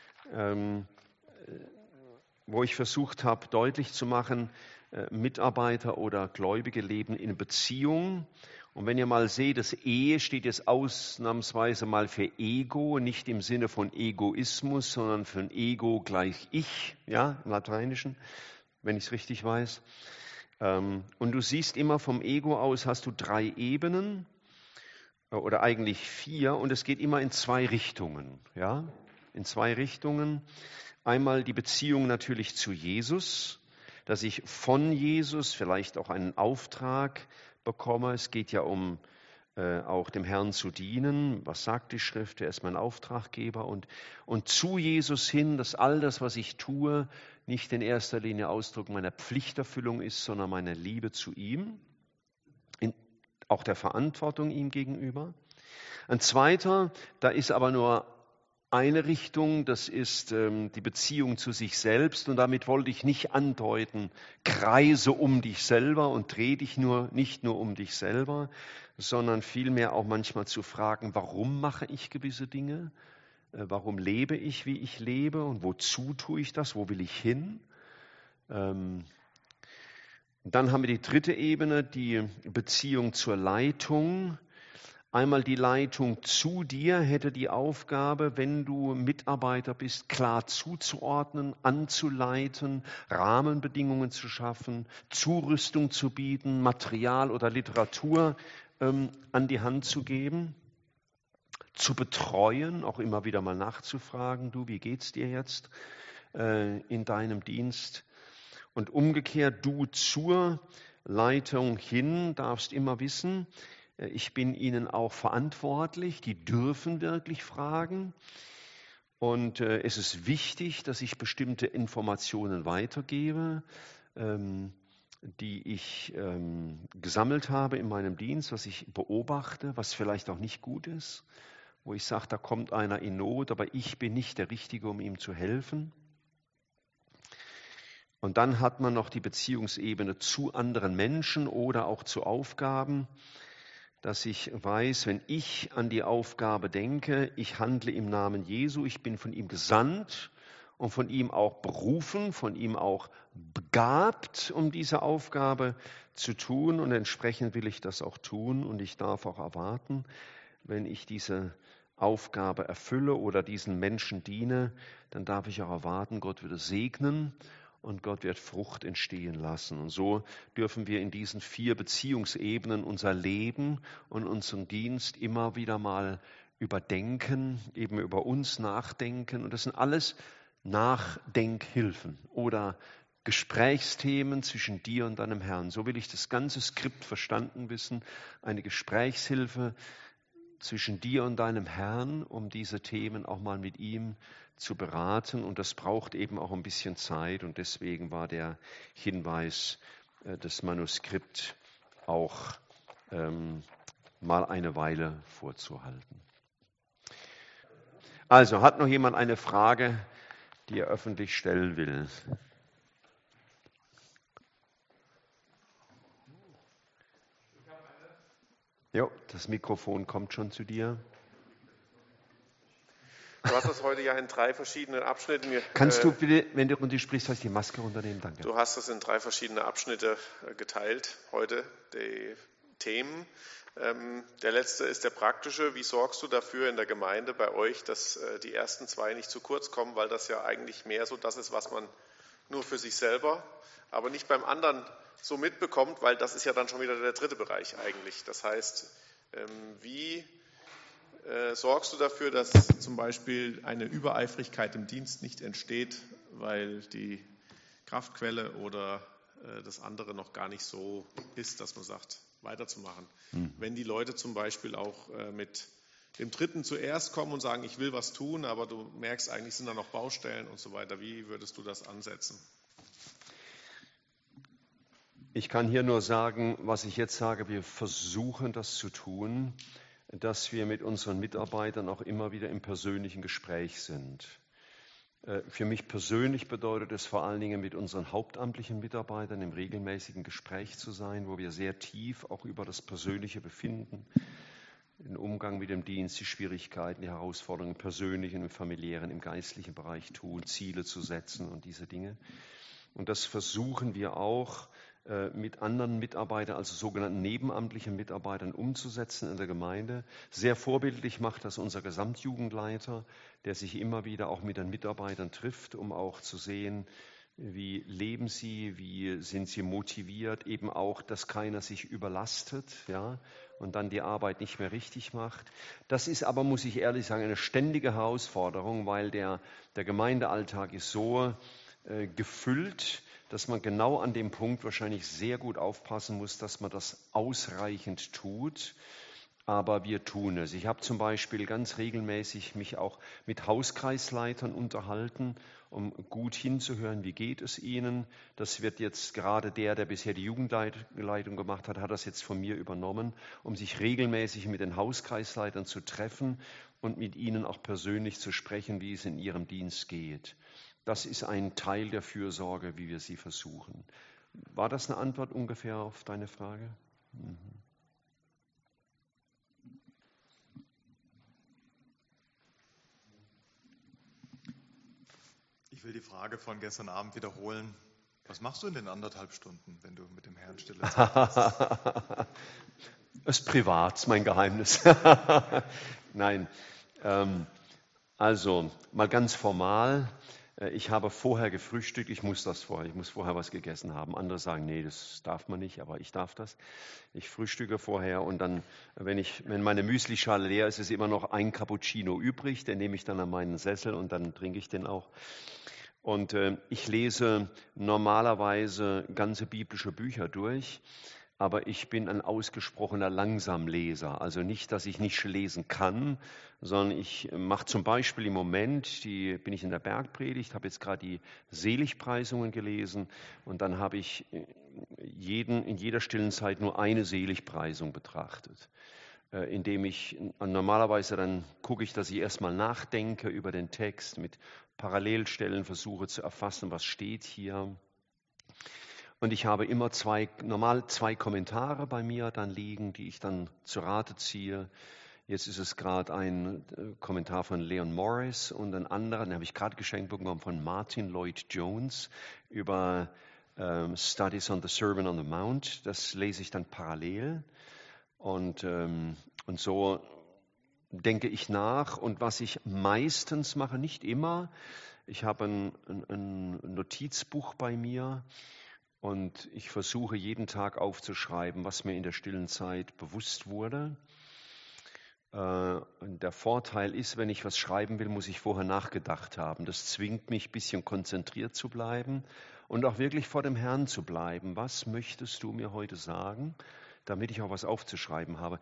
Speaker 1: wo ich versucht habe, deutlich zu machen, Mitarbeiter oder Gläubige leben in Beziehung. Und wenn ihr mal seht, das Ehe steht jetzt ausnahmsweise mal für Ego, nicht im Sinne von Egoismus, sondern für Ego gleich ich, ja, im Lateinischen, wenn ich es richtig weiß. Und du siehst immer vom Ego aus, hast du 3 Ebenen oder eigentlich 4 und es geht immer in 2 Richtungen, ja, in 2 Richtungen. Einmal die Beziehung natürlich zu Jesus, dass ich von Jesus vielleicht auch einen Auftrag bekomme. Es geht ja um auch dem Herrn zu dienen. Was sagt die Schrift? Er ist mein Auftraggeber. Und zu Jesus hin, dass all das, was ich tue, nicht in erster Linie Ausdruck meiner Pflichterfüllung ist, sondern meiner Liebe zu ihm, auch der Verantwortung ihm gegenüber. Ein zweiter, da ist aber nur eine Richtung, das ist die Beziehung zu sich selbst. Und damit wollte ich nicht andeuten, kreise um dich selber und dreh dich nicht nur um dich selber, sondern vielmehr auch manchmal zu fragen, warum mache ich gewisse Dinge? Warum lebe ich, wie ich lebe? Und wozu tue ich das? Wo will ich hin? Dann haben wir die dritte Ebene, die Beziehung zur Leitung. Einmal die Leitung zu dir hätte die Aufgabe, wenn du Mitarbeiter bist, klar zuzuordnen, anzuleiten, Rahmenbedingungen zu schaffen, Zurüstung zu bieten, Material oder Literatur an die Hand zu geben, zu betreuen, auch immer wieder mal nachzufragen, du, wie geht's dir jetzt in deinem Dienst? Und umgekehrt, du zur Leitung hin darfst immer wissen, ich bin ihnen auch verantwortlich, die dürfen wirklich fragen. Und es ist wichtig, dass ich bestimmte Informationen weitergebe, die ich gesammelt habe in meinem Dienst, was ich beobachte, was vielleicht auch nicht gut ist, wo ich sage, da kommt einer in Not, aber ich bin nicht der Richtige, um ihm zu helfen. Und dann hat man noch die Beziehungsebene zu anderen Menschen oder auch zu Aufgaben, dass ich weiß, wenn ich an die Aufgabe denke, ich handle im Namen Jesu, ich bin von ihm gesandt und von ihm auch berufen, von ihm auch begabt, um diese Aufgabe zu tun. Und entsprechend will ich das auch tun und ich darf auch erwarten, wenn ich diese Aufgabe erfülle oder diesen Menschen diene, dann darf ich auch erwarten, Gott wird es segnen. Und Gott wird Frucht entstehen lassen. Und so dürfen wir in diesen 4 Beziehungsebenen unser Leben und unseren Dienst immer wieder mal überdenken, eben über uns nachdenken. Und das sind alles Nachdenkhilfen oder Gesprächsthemen zwischen dir und deinem Herrn. So will ich das ganze Skript verstanden wissen. Eine Gesprächshilfe zwischen dir und deinem Herrn, um diese Themen auch mal mit ihm zu beraten. Und das braucht eben auch ein bisschen Zeit. Und deswegen war der Hinweis, das Manuskript auch mal eine Weile vorzuhalten. Also, hat noch jemand eine Frage, die er öffentlich stellen will? Ja, das Mikrofon kommt schon zu dir.
Speaker 2: Du hast das heute ja in 3 verschiedenen Abschnitten.
Speaker 1: Kannst du bitte, wenn du runter sprichst, die Maske runternehmen? Danke.
Speaker 2: Du hast das in 3 verschiedene Abschnitte geteilt heute, die Themen. Der letzte ist der praktische. Wie sorgst du dafür in der Gemeinde bei euch, dass die ersten 2 nicht zu kurz kommen, weil das ja eigentlich mehr so das ist, was man nur für sich selber, aber nicht beim anderen so mitbekommt, weil das ist ja dann schon wieder der dritte Bereich eigentlich. Das heißt, wie sorgst du dafür, dass zum Beispiel eine Übereifrigkeit im Dienst nicht entsteht, weil die Kraftquelle oder das andere noch gar nicht so ist, dass man sagt, weiterzumachen? Wenn die Leute zum Beispiel auch mit dem Dritten zuerst kommen und sagen, ich will was tun, aber du merkst, eigentlich sind da noch Baustellen und so weiter. Wie würdest du das ansetzen?
Speaker 1: Ich kann hier nur sagen, was ich jetzt sage, wir versuchen das zu tun, dass wir mit unseren Mitarbeitern auch immer wieder im persönlichen Gespräch sind. Für mich persönlich bedeutet es vor allen Dingen, mit unseren hauptamtlichen Mitarbeitern im regelmäßigen Gespräch zu sein, wo wir sehr tief auch über das persönliche Befinden, den Umgang mit dem Dienst, die Schwierigkeiten, die Herausforderungen im persönlichen, im familiären, im geistlichen Bereich tun, Ziele zu setzen und diese Dinge. Und das versuchen wir auch mit anderen Mitarbeitern, also sogenannten nebenamtlichen Mitarbeitern, umzusetzen in der Gemeinde. Sehr vorbildlich macht das unser Gesamtjugendleiter, der sich immer wieder auch mit den Mitarbeitern trifft, um auch zu sehen, wie leben sie, wie sind sie motiviert, eben auch, dass keiner sich überlastet, ja, und dann die Arbeit nicht mehr richtig macht. Das ist aber, muss ich ehrlich sagen, eine ständige Herausforderung, weil der Gemeindealltag ist so gefüllt, dass man genau an dem Punkt wahrscheinlich sehr gut aufpassen muss, dass man das ausreichend tut. Aber wir tun es. Ich habe zum Beispiel ganz regelmäßig mich auch mit Hauskreisleitern unterhalten, um gut hinzuhören, wie geht es ihnen. Das wird jetzt gerade der bisher die Jugendleitung gemacht hat das jetzt von mir übernommen, um sich regelmäßig mit den Hauskreisleitern zu treffen und mit ihnen auch persönlich zu sprechen, wie es in ihrem Dienst geht. Das ist ein Teil der Fürsorge, wie wir sie versuchen. War das eine Antwort ungefähr auf deine Frage?
Speaker 3: Ich will die Frage von gestern Abend wiederholen. Was machst du in den 1,5 Stunden, wenn du mit dem Herrn stille Zeit hast?
Speaker 1: Das ist privat, mein Geheimnis. Nein, also mal ganz formal. Ich habe vorher gefrühstückt, ich muss vorher was gegessen haben. Andere sagen, nee, das darf man nicht, aber ich darf das. Ich frühstücke vorher und dann, wenn meine Müslischale leer ist, ist immer noch ein Cappuccino übrig, den nehme ich dann an meinen Sessel und dann trinke ich den auch. Und ich lese normalerweise ganze biblische Bücher durch, aber ich bin ein ausgesprochener Langsamleser. Also nicht, dass ich nicht lesen kann, sondern ich mache zum Beispiel im Moment, bin ich in der Bergpredigt, habe jetzt gerade die Seligpreisungen gelesen und dann habe ich in jeder stillen Zeit nur eine Seligpreisung betrachtet, indem ich normalerweise dann gucke ich, dass ich erstmal nachdenke über den Text, mit Parallelstellen versuche zu erfassen, was steht hier. Und ich habe immer normal zwei Kommentare bei mir dann liegen, die ich dann zu Rate ziehe. Jetzt ist es gerade ein Kommentar von Leon Morris und ein anderer, den habe ich gerade geschenkt bekommen, von Martin Lloyd Jones über Studies on the Sermon on the Mount. Das lese ich dann parallel und so denke ich nach. Und was ich meistens mache, nicht immer, ich habe ein Notizbuch bei mir, und ich versuche jeden Tag aufzuschreiben, was mir in der stillen Zeit bewusst wurde. Und der Vorteil ist, wenn ich was schreiben will, muss ich vorher nachgedacht haben. Das zwingt mich, ein bisschen konzentriert zu bleiben und auch wirklich vor dem Herrn zu bleiben. Was möchtest du mir heute sagen, damit ich auch was aufzuschreiben habe?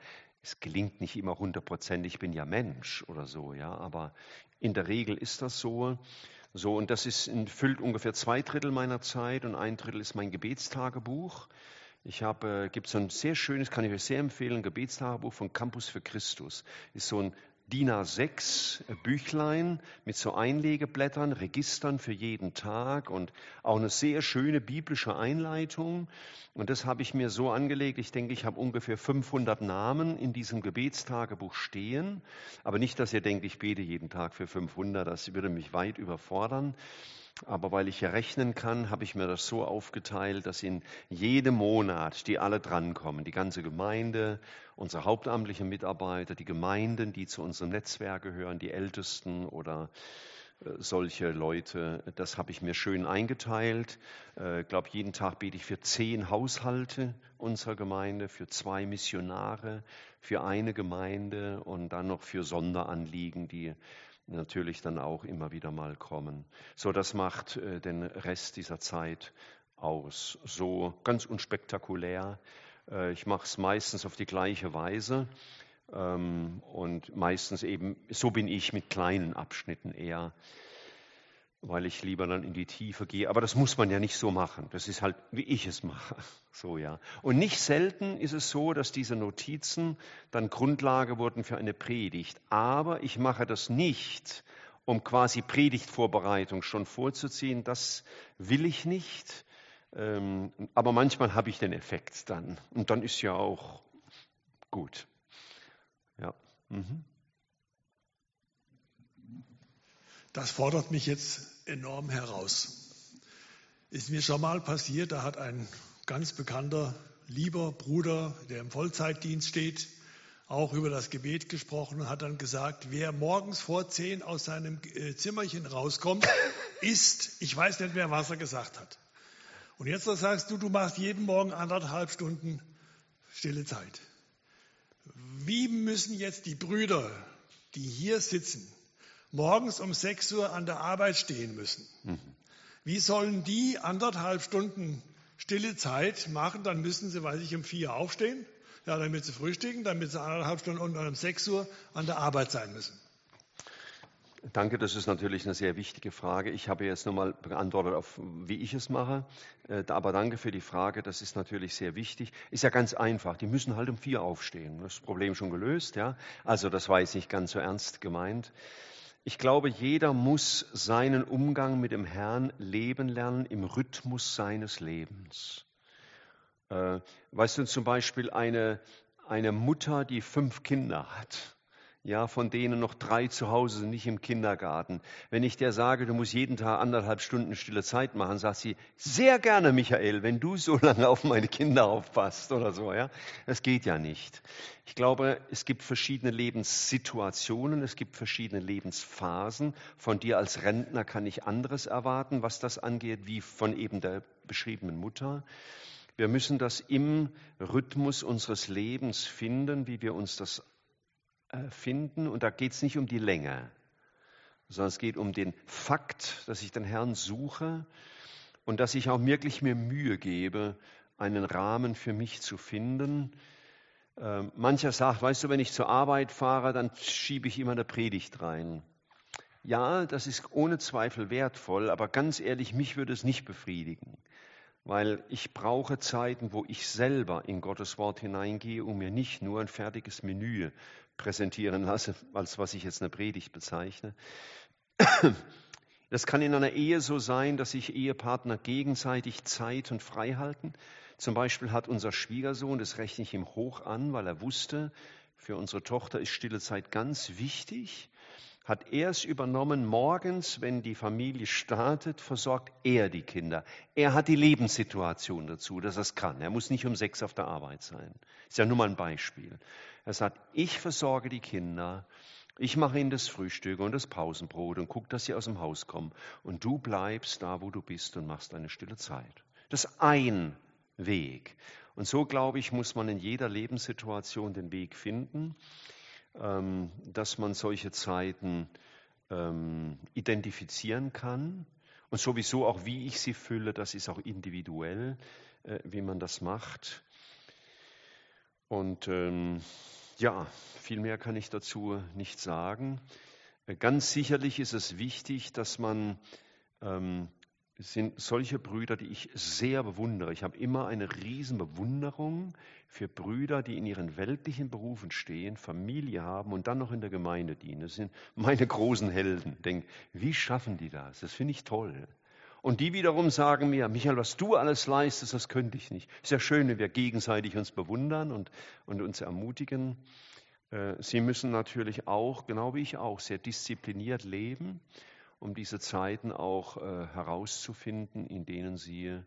Speaker 1: Es gelingt nicht immer 100%, ich bin ja Mensch oder so, ja, aber in der Regel ist das so. So, und das füllt ungefähr 2/3 meiner Zeit und 1/3 ist mein Gebetstagebuch. Gibt so ein sehr schönes, kann ich euch sehr empfehlen, Gebetstagebuch von Campus für Christus. Ist so ein DIN A6 Büchlein mit so Einlegeblättern, Registern für jeden Tag und auch eine sehr schöne biblische Einleitung. Und das habe ich mir so angelegt. Ich denke, ich habe ungefähr 500 Namen in diesem Gebetstagebuch stehen. Aber nicht, dass ihr denkt, ich bete jeden Tag für 500. Das würde mich weit überfordern. Aber weil ich ja rechnen kann, habe ich mir das so aufgeteilt, dass in jedem Monat die alle drankommen. Die ganze Gemeinde, unsere hauptamtlichen Mitarbeiter, die Gemeinden, die zu unserem Netzwerk gehören, die Ältesten oder solche Leute. Das habe ich mir schön eingeteilt. Ich glaube, jeden Tag bete ich für 10 Haushalte unserer Gemeinde, für 2 Missionare, für eine Gemeinde und dann noch für Sonderanliegen, die natürlich dann auch immer wieder mal kommen. So, das macht den Rest dieser Zeit aus. So ganz unspektakulär. Ich mache es meistens auf die gleiche Weise und meistens eben, so bin ich mit kleinen Abschnitten eher, weil ich lieber dann in die Tiefe gehe. Aber das muss man ja nicht so machen. Das ist halt, wie ich es mache. So, ja. Und nicht selten ist es so, dass diese Notizen dann Grundlage wurden für eine Predigt. Aber ich mache das nicht, um quasi Predigtvorbereitung schon vorzuziehen. Das will ich nicht. Aber manchmal habe ich den Effekt dann. Und dann ist ja auch gut. Ja. Mhm.
Speaker 4: Das fordert mich jetzt enorm heraus. Ist mir schon mal passiert, da hat ein ganz bekannter, lieber Bruder, der im Vollzeitdienst steht, auch über das Gebet gesprochen und hat dann gesagt, wer morgens vor 10 aus seinem Zimmerchen rauskommt, isst, ich weiß nicht mehr, was er gesagt hat. Und jetzt sagst du, du machst jeden Morgen 1,5 Stunden stille Zeit. Wie müssen jetzt die Brüder, die hier sitzen, morgens um 6 Uhr an der Arbeit stehen müssen? Wie sollen die 1,5 Stunden stille Zeit machen? Dann müssen sie, weiß ich, um 4 aufstehen, ja, damit sie frühstücken, damit sie 1,5 Stunden und um 6 Uhr an der Arbeit sein müssen.
Speaker 1: Danke, das ist natürlich eine sehr wichtige Frage. Ich habe jetzt nochmal beantwortet, wie ich es mache. Aber danke für die Frage, das ist natürlich sehr wichtig. Ist ja ganz einfach, die müssen halt um 4 aufstehen. Das Problem schon gelöst, ja. Also das war jetzt nicht ganz so ernst gemeint. Ich glaube, jeder muss seinen Umgang mit dem Herrn leben lernen im Rhythmus seines Lebens. Weißt du, zum Beispiel eine Mutter, die 5 Kinder hat, ja, von denen noch 3 zu Hause sind, nicht im Kindergarten. Wenn ich der sage, du musst jeden Tag 1,5 Stunden stille Zeit machen, sagt sie, sehr gerne, Michael, wenn du so lange auf meine Kinder aufpasst oder so, ja. Das geht ja nicht. Ich glaube, es gibt verschiedene Lebenssituationen, es gibt verschiedene Lebensphasen. Von dir als Rentner kann ich anderes erwarten, was das angeht, wie von eben der beschriebenen Mutter. Wir müssen das im Rhythmus unseres Lebens finden, wie wir uns das finden. Und da geht es nicht um die Länge, sondern es geht um den Fakt, dass ich den Herrn suche und dass ich auch wirklich mir Mühe gebe, einen Rahmen für mich zu finden. Mancher sagt, weißt du, wenn ich zur Arbeit fahre, dann schiebe ich immer eine Predigt rein. Ja, das ist ohne Zweifel wertvoll, aber ganz ehrlich, mich würde es nicht befriedigen. Weil ich brauche Zeiten, wo ich selber in Gottes Wort hineingehe und mir nicht nur ein fertiges Menü präsentieren lasse, als was ich jetzt eine Predigt bezeichne. Das kann in einer Ehe so sein, dass sich Ehepartner gegenseitig Zeit und frei halten. Zum Beispiel hat unser Schwiegersohn, das rechne ich ihm hoch an, weil er wusste, für unsere Tochter ist stille Zeit ganz wichtig, hat er es übernommen, morgens, wenn die Familie startet, versorgt er die Kinder. Er hat die Lebenssituation dazu, dass er es kann. Er muss nicht um 6 auf der Arbeit sein. Ist ja nur mal ein Beispiel. Er sagt, ich versorge die Kinder, ich mache ihnen das Frühstück und das Pausenbrot und gucke, dass sie aus dem Haus kommen. Und du bleibst da, wo du bist und machst eine stille Zeit. Das ist ein Weg. Und so, glaube ich, muss man in jeder Lebenssituation den Weg finden, dass man solche Zeiten identifizieren kann. Und sowieso auch, wie ich sie fülle, das ist auch individuell, wie man das macht. Und Ja, viel mehr kann ich dazu nicht sagen. Ganz sicherlich ist es wichtig, dass man, es sind solche Brüder, die ich sehr bewundere. Ich habe immer eine riesen Bewunderung für Brüder, die in ihren weltlichen Berufen stehen, Familie haben und dann noch in der Gemeinde dienen. Das sind meine großen Helden. Denk, wie schaffen die das? Das finde ich toll. Und die wiederum sagen mir, Michael, was du alles leistest, das könnte ich nicht. Ist ja schön, wenn wir gegenseitig uns bewundern und uns ermutigen. Sie müssen natürlich auch, genau wie ich auch, sehr diszipliniert leben, um diese Zeiten auch herauszufinden, in denen sie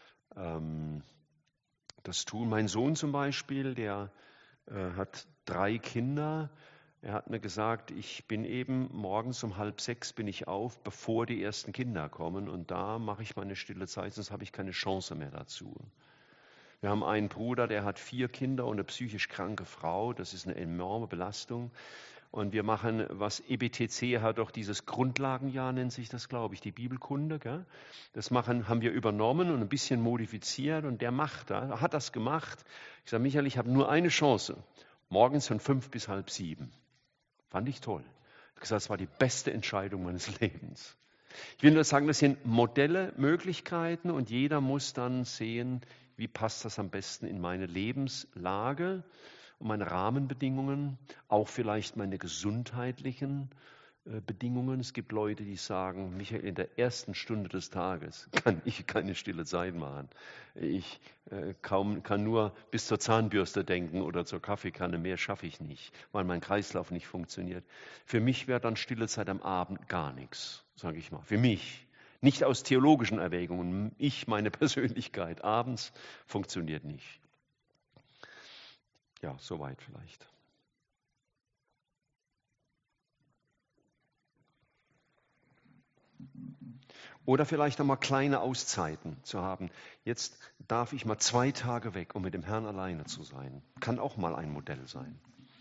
Speaker 1: das tun. Mein Sohn zum Beispiel, der hat 3 Kinder. Er hat mir gesagt, ich bin eben morgens um 5:30 bin ich auf, bevor die ersten Kinder kommen. Und da mache ich meine stille Zeit, sonst habe ich keine Chance mehr dazu. Wir haben einen Bruder, der hat 4 Kinder und eine psychisch kranke Frau. Das ist eine enorme Belastung. Und wir machen, was EBTC hat, doch dieses Grundlagenjahr nennt sich das, glaube ich, die Bibelkunde. Gell? Das haben wir übernommen und ein bisschen modifiziert. Und der hat das gemacht. Ich sage, Michael, ich habe nur eine Chance. Morgens von 5 bis 6:30. Fand ich toll. Ich habe gesagt, das war die beste Entscheidung meines Lebens. Ich will nur sagen, das sind Modelle, Möglichkeiten und jeder muss dann sehen, wie passt das am besten in meine Lebenslage und meine Rahmenbedingungen, auch vielleicht meine gesundheitlich Bedingungen. Es gibt Leute, die sagen, Michael, in der ersten Stunde des Tages kann ich keine stille Zeit machen. Ich kann nur bis zur Zahnbürste denken oder zur Kaffeekanne, mehr schaffe ich nicht, weil mein Kreislauf nicht funktioniert. Für mich wäre dann stille Zeit am Abend gar nichts, sage ich mal. Für mich. Nicht aus theologischen Erwägungen. Meine Persönlichkeit abends funktioniert nicht. Ja, soweit vielleicht. Oder vielleicht einmal kleine Auszeiten zu haben. Jetzt darf ich mal 2 Tage weg, um mit dem Herrn alleine zu sein. Kann auch mal ein Modell sein.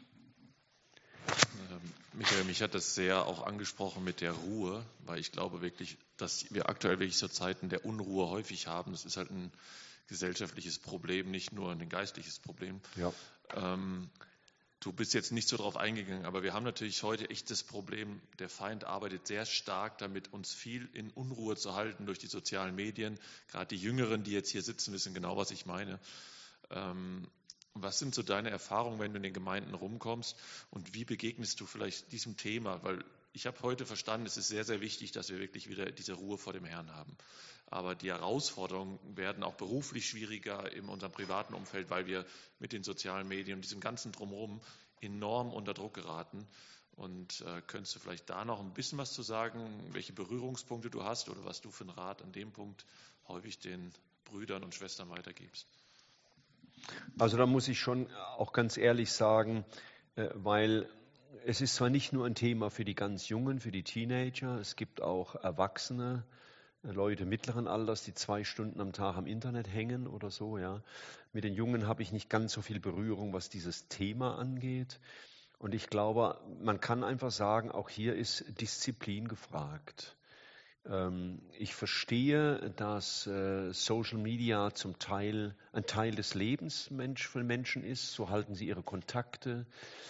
Speaker 5: Michael, mich hat das sehr auch angesprochen mit der Ruhe, weil ich glaube wirklich, dass wir aktuell wirklich so Zeiten der Unruhe häufig haben. Das ist halt ein gesellschaftliches Problem, nicht nur ein geistliches Problem.
Speaker 1: Ja.
Speaker 5: Du bist jetzt nicht so drauf eingegangen, aber wir haben natürlich heute echt das Problem, der Feind arbeitet sehr stark damit, uns viel in Unruhe zu halten durch die sozialen Medien. Gerade die Jüngeren, die jetzt hier sitzen, wissen genau, was ich meine. Was sind so deine Erfahrungen, wenn du in den Gemeinden rumkommst und wie begegnest du vielleicht diesem Thema? Weil ich habe heute verstanden, es ist sehr, sehr wichtig, dass wir wirklich wieder diese Ruhe vor dem Herrn haben. Aber die Herausforderungen werden auch beruflich schwieriger in unserem privaten Umfeld, weil wir mit den sozialen Medien und diesem ganzen Drumherum enorm unter Druck geraten. Und könntest du vielleicht da noch ein bisschen was zu sagen, welche Berührungspunkte du hast oder was du für einen Rat an dem Punkt häufig den Brüdern und Schwestern weitergibst?
Speaker 1: Also da muss ich schon auch ganz ehrlich sagen, weil es ist zwar nicht nur ein Thema für die ganz Jungen, für die Teenager, es gibt auch Erwachsene, Leute mittleren Alters, die 2 Stunden am Tag am Internet hängen oder so. Ja. Mit den Jungen habe ich nicht ganz so viel Berührung, was dieses Thema angeht. Und ich glaube, man kann einfach sagen, auch hier ist Disziplin gefragt. Ich verstehe, dass Social Media zum Teil ein Teil des Lebens von Menschen ist. So halten sie ihre Kontakte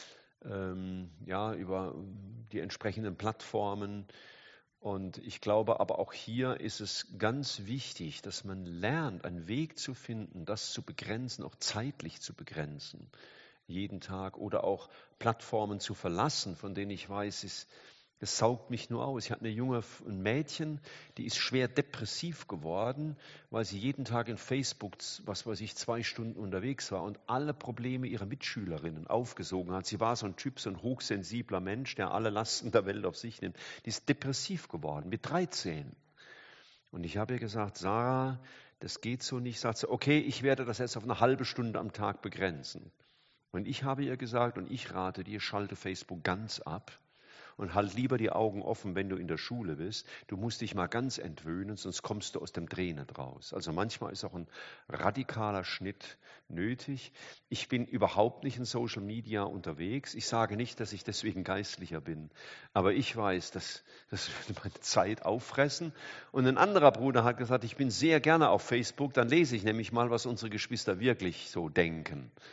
Speaker 1: über die entsprechenden Plattformen. Und ich glaube aber auch hier ist es ganz wichtig, dass man lernt, einen Weg zu finden, das zu begrenzen, auch zeitlich zu begrenzen, jeden Tag oder auch Plattformen zu verlassen, von denen ich weiß, das saugt mich nur aus. Ich hatte ein Mädchen, die ist schwer depressiv geworden, weil sie jeden Tag in Facebook, 2 Stunden unterwegs war und alle Probleme ihrer Mitschülerinnen aufgesogen hat. Sie war so ein Typ, so ein hochsensibler Mensch, der alle Lasten der Welt auf sich nimmt. Die ist depressiv geworden mit 13. Und ich habe ihr gesagt, Sarah, das geht so nicht. Sagt sie, okay, ich werde das jetzt auf eine halbe Stunde am Tag begrenzen. Und ich habe ihr gesagt, und ich rate dir, schalte Facebook ganz ab. Und halt lieber die Augen offen, wenn du in der Schule bist. Du musst dich mal ganz entwöhnen, sonst kommst du aus dem Dreh nicht raus. Also manchmal ist auch ein radikaler Schnitt nötig. Ich bin überhaupt nicht in Social Media unterwegs. Ich sage nicht, dass ich deswegen geistlicher bin. Aber ich weiß, dass das meine Zeit auffressen. Und ein anderer Bruder hat gesagt, ich bin sehr gerne auf Facebook. Dann lese ich nämlich mal, was unsere Geschwister wirklich so denken.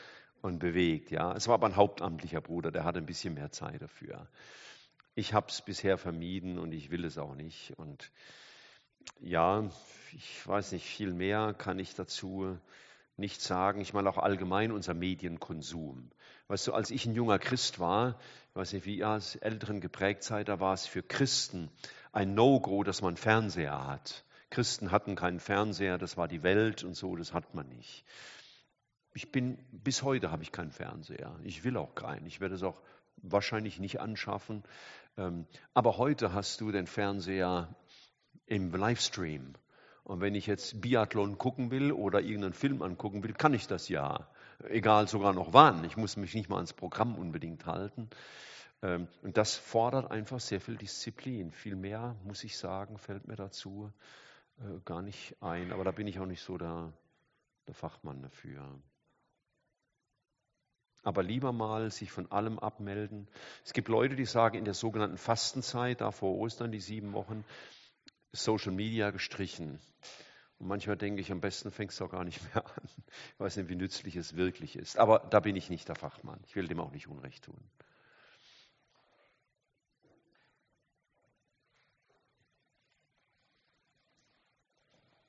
Speaker 1: und bewegt. Ja. Es war aber ein hauptamtlicher Bruder, der hatte ein bisschen mehr Zeit dafür. Ich habe es bisher vermieden und ich will es auch nicht. Und ja, ich weiß nicht, viel mehr kann ich dazu nicht sagen. Ich meine auch allgemein unser Medienkonsum. Weißt du, als ich ein junger Christ war, ich weiß nicht, wie ihr als Älteren geprägt seid, da war es für Christen ein No-Go, dass man Fernseher hat. Christen hatten keinen Fernseher, das war die Welt und so, das hat man nicht. Bis heute habe ich keinen Fernseher. Ich will auch keinen. Ich werde es auch wahrscheinlich nicht anschaffen. Aber heute hast du den Fernseher im Livestream. Und wenn ich jetzt Biathlon gucken will oder irgendeinen Film angucken will, kann ich das ja. Egal sogar noch wann. Ich muss mich nicht mal ans Programm unbedingt halten. Und das fordert einfach sehr viel Disziplin. Viel mehr, muss ich sagen, fällt mir dazu gar nicht ein. Aber da bin ich auch nicht so der Fachmann dafür. Aber lieber mal sich von allem abmelden. Es gibt Leute, die sagen, in der sogenannten Fastenzeit, da vor Ostern, die 7 Wochen, Social Media gestrichen. Und manchmal denke ich, am besten fängst du auch gar nicht mehr an. Ich weiß nicht, wie nützlich es wirklich ist. Aber da bin ich nicht der Fachmann. Ich will dem auch nicht Unrecht tun.